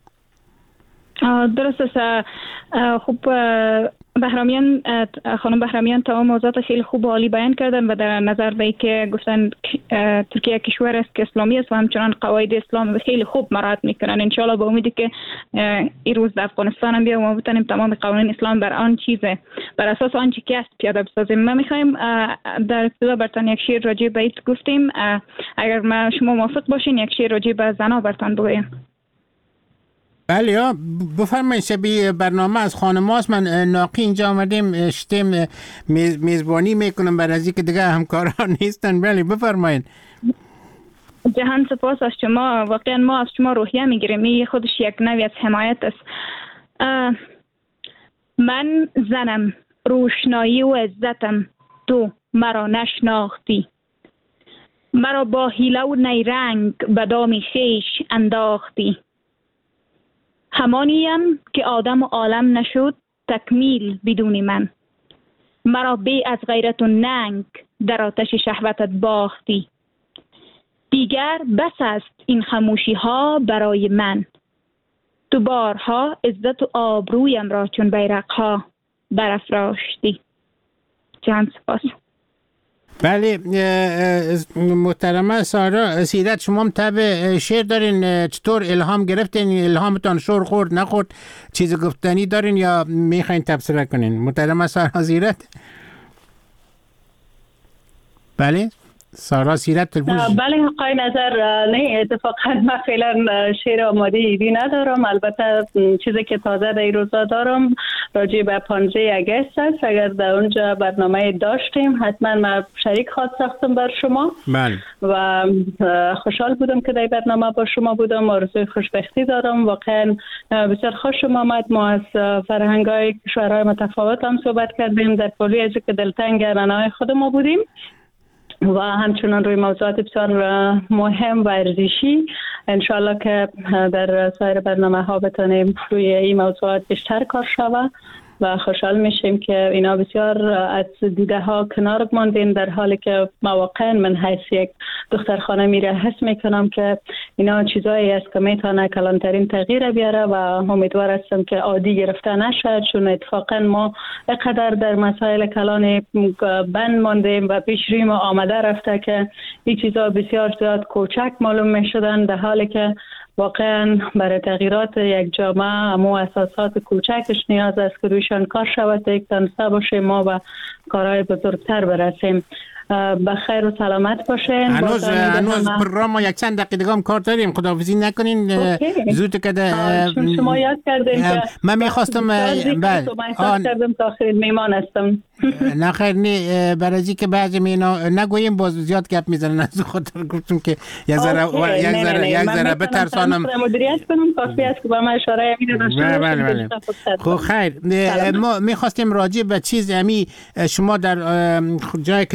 درست است. خوب بهرامیان، خانم بهرامیان تمام موضوعات خیلی خوب و عالی بیان کردن و در نظر به که گفتن ترکیه کشور است که اسلامی است و همچنان قواعد اسلام خیلی خوب مراعات میکنن. ان شاء الله با امیدی که این روز در افغانستان هم بیا و ما بتونیم تمام قوانین اسلام بر آن چیزه بر اساس آن چیزی که است پیاده بسازیم. ما میخوایم در ابتدا براتون یک شعر راجع به ایت گفتیم، اگر ما شما موافق باشین یک شعر راجع به زنا براتون بگویم. بله یا بفرمایید. شبیه برنامه از خانم هاست. من ناقی اینجا آمدیم شتیم میز، میزبانی میکنم برای ازی که دیگه همکاران نیستن. بله بفرمایید. جهان سپاس از شما. واقعا ما از شما روحیه میگیریم، این خودش یک نوعی از حمایت است. من زنم، روشنایی و عزتم، تو مرا نشناختی، مرا با حیله و نیرنگ به دام خویش انداختی. همانیم که آدم و عالم نشد تکمیل بدون من، مرا بی از غیرت و ننگ در آتش شهوتت باختی. دیگر بس است این خاموشی ها برای من، تو بارها عزت و آبرویم را چون بیرق ها برافراشتی. جان سپاس. بله محترمه سارا سیرت، شما هم طبع شعر دارین، چطور الهام گرفتین؟ الهامتان شور خورد نخورد؟ چیز گفتنی دارین یا میخواین تبصره کنین؟ محترمه سارا سیرت. بله سارا سیرت. بله آقای نظر، نه اتفاقا من فعلا شعر آماده ایدی ندارم. البته چیزی که تازه در این روزا دارم راجع به پانزده اگست است. اگر در اونجا برنامه داشتیم حتما من شریک خواهد ساختم بر شما. بله. و خوشحال بودم که در برنامه با شما بودم. آرزوی خوشبختی دارم. واقعا بسیار خوشم آمد. ما از فرهنگ‌های کشورهای متفاوت هم صحبت کردیم، در کلی از که دلتنگ رنای خود ما بودیم و همچنان روی موضوعات بسیار مهم و ارزشی. انشالله که در سایر برنامه ها بتانیم روی این موضوعات بیشتر کار شود و خوشحال میشیم که اینا بسیار از دیده ها کنار ماندین، در حالی که واقعا من حیث یک دختر خانمی را حس میکنم که اینا چیزایی است که میتونه کلانترین تغییر بیاره و امیدوار هستم که عادی گرفته نشد، چون اتفاقا ما اقدر در مسائل کلان بند ماندیم و پیش روی ما آمده رفته که این چیزا بسیار زیاد کوچک معلوم میشدن، در حالی که واقعا برای تغییرات یک جامعه امو اساسات کوچکش نیاز است که رویشان کار شود تا یک تنسه باشه ما و کارهای بزرگتر برسیم. بخیر و سلامت باشین. هنوز هنوز پروگرام ما یک چند دقیقه هم کار داریم، خداحافظی نکنین. زود که چون شما یاد کردین که من میخواستم بله من کردم تا آخر میمان هستم. نه خیر نه، برای که بعضی مینا نگوییم باز زیاد گپ میزنن، از خاطر گفتم که یک ذره یک ذره یک ذره بترسانم مدیریت کنم. کافی است که با من اشاره میدم. بله بله. خب خیر، ما میخواستیم راجع به چیز امی شما در جایی که تشریف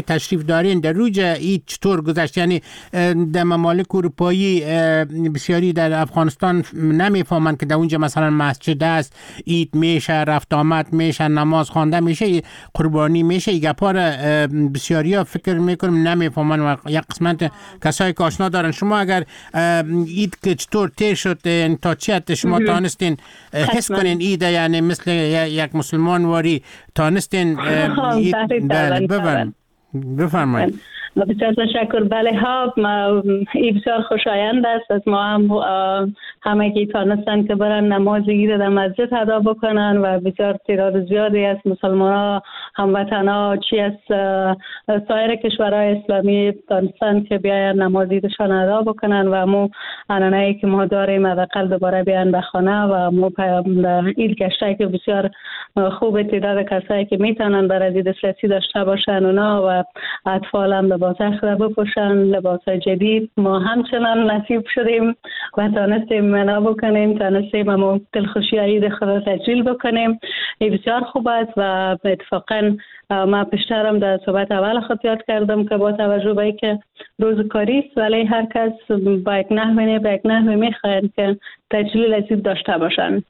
دارین در روز عید چطور گذشت؟ یعنی در ممالک اروپایی بسیاری در افغانستان نمیفهمند که در اونجا مثلا مسجد است، عید میشه، رفت آمد میشه، نماز خوانده میشه، قربانی میشه. این گپا را بسیاری ها فکر میکنم نمیفهمند و یک قسمت کسایی که آشنا دارن. شما اگر عید که چطور تیر شد، یعنی تا چی حد شما تانستین حس کنین عید، یعنی مثل یک مسلمان واری تانستین عید؟ بله بفرمایید. بفرمایید. بسیار تشکر. بله ها، این بسیار خوشایند است از ما هم همه که تانستن که برن نماز عید در مسجد ادا بکنن و بسیار تعداد زیادی از مسلمان ها، هموطن ها، چی از سایر کشورهای اسلامی تانستن که بیاین نماز عیدشان ادا بکنن و مو عنعنه‌ای که ما داریم حداقل دوباره بیان به خانه و مو عید گشته که بسیار خوب تعداد کسایی که میتونن برای دسترسی داشته باشن اونا و اطفال هم لباس خدا بپوشن، لباس جدید. ما همچنان نصیب شدیم و تانستیم منا بکنیم، تانستیم همون دلخوشی عید خدا تجلیل بکنیم. این بسیار خوب است و اتفاقا ما پیشترم در صحبت اول خود یاد کردم که با توجه به اینکه روز کاری است ولی هر کس با یک نحوه با یک نحوه میخواهند که تجلیل عید داشته باشند.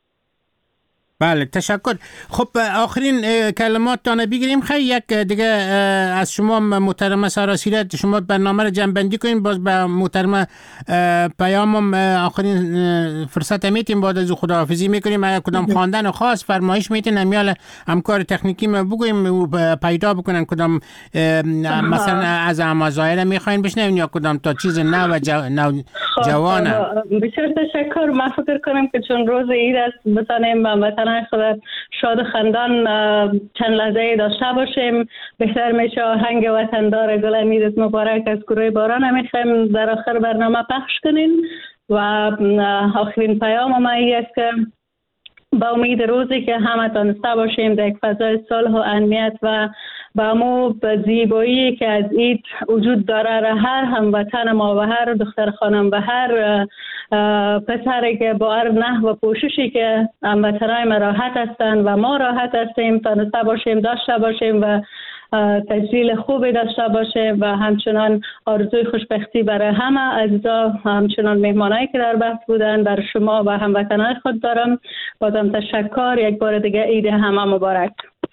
بله تشکر. خب آخرین کلمات تانه بگیریم. خیلی یک دیگه از شما محترمه سارا سیرت، شما برنامه رو جمع بندی کنین. باز به محترمه پیامم آخرین فرصت میتیم بعد از خداحافظی میکنیم. اگر کدام خواندن خاص فرمایش میتین امیال همکار تکنیکی ما بگویم پیدا بکنن کدام مثلا از امازایر میخواین بشنوین یا کدام تا چیز نو و جو نو جوانه. بسیار تشکر. من فکر کنم که چون روز عید است بتانیم وطن خدا شاد خندان چند لحظه داشته باشیم. بهتر میشه آهنگ وطندار گل امیدت مبارک از گروه باران میخوایم در آخر برنامه پخش کنیم و آخرین پیام ما ای است که با امید روزی که همه تانسته باشیم در یک فضای صلح و امنیت و با مو زیبایی که از عید وجود داره را هر هموطن ما و هر دختر خانم و هر پسری که با هر نحو و پوششی که هموطنای ما راحت هستند و ما راحت هستیم تانسته باشیم داشته باشیم و تجلیل خوبی داشته باشه و همچنان آرزوی خوشبختی برای همه عزیزا، همچنان مهمانایی که در بحث بودن، بر شما و هموطنان خود دارم. بازم تشکر. یک بار دیگه عید همه مبارک.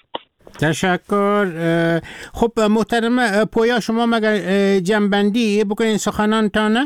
تشکر. خب محترم پویا، شما مگر جنبندی بکنین سخنان تانه؟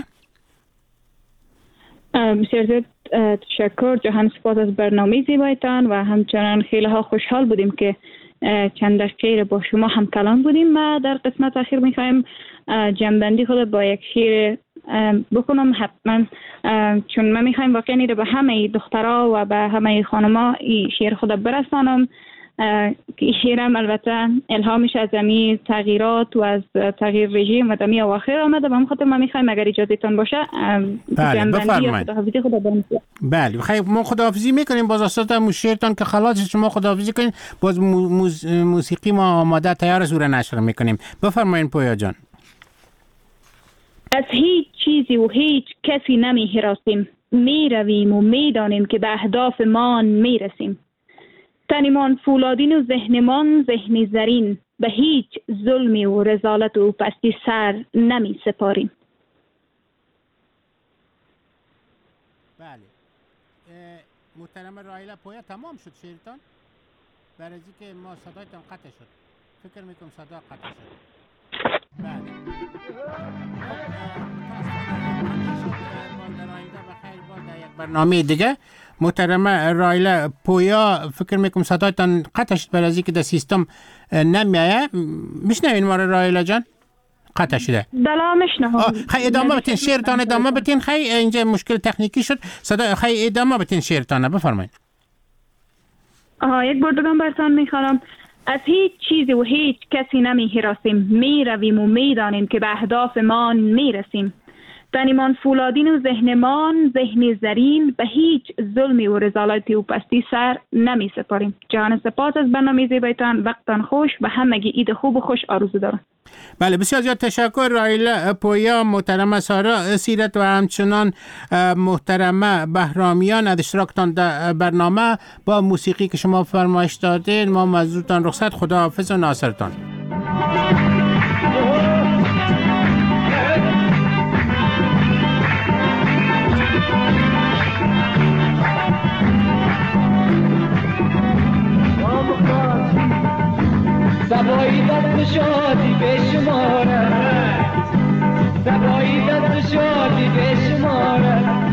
بسیار زیاد تشکر. جهان سپاس از برنامه زیبایتان و همچنان خیلی ها خوشحال بودیم که چند دقیقه با شما هم کلام بودیم. ما در قسمت اخیر میخوایم جنبندی خود با یک شعر بکنم حتما، چون ما میخوایم واقعا ایره به همه دخترها و به همه خانما این شعر خود برسانم. این شعرم البته الهامش از امی تغییرات و از تغییر رژیم و دمی اواخر آمده. به همون خاطر ما میخوایم اگر اجازه تان باشه جنبندی یا خداحافظی خود بریم. بله خیلی ما خداحافظی میکنیم. باز اساسا مو شعرتان که خلاص شما خداحافظی کنین، باز موز... موسیقی ما آماده تیار سوره نشر میکنیم. بفرمایید پویا جان. از هیچ چیزی و هیچ کسی نمی هراسیم، می رویم و می دانیم که به اهداف ما می رسیم. تنمان فولادین و ذهنمان ذهنی زرین، به هیچ ظلمی و رذالت و پستی سر نمی سپاریم. بله محترم رایله پویا تمام شد شعرتان؟ برای از که ما صدایتان قطع شد، فکر میکنم صدا قطع شد. بله برنامه دیگه محترمه رایله پویا فکر میکنم صدایتان قطع شد برای از که در سیستم نمیایه. میشنوین ما رایله جان؟ قطع شده. بلا میشنوم. خیلی ادامه بتین شعرتان ادامه بتین. خیلی اینجا مشکل تکنیکی شد. صدا خیلی ادامه بتین شعرتان بفرمایید. آها یک بار دیگه براتون میخوام. از هیچ چیزی و هیچ کسی نمی هراسیم، می رویم و می دانیم که به اهدافمان می رسیم. تنمان فولادین و ذهنمان ذهنی زرین، به هیچ ظلمی و رذالتی و پستی سر نمی سپاریم. جهان سپاس از برنامه زیبایتان. وقتان خوش و همگی عید خوب و خوش آرزو دارم. بله بسیار زیاد تشکر رایله پویا، محترمه سارا سیرت و همچنان محترمه بهرامیان از اشتراکتان در برنامه با موسیقی که شما فرمایش دادین. ما مزدورتان رخصت. خدا حافظ و ناصرتان. سبایی دست شادی بشمارد، سبایی دست شادی بشمارد،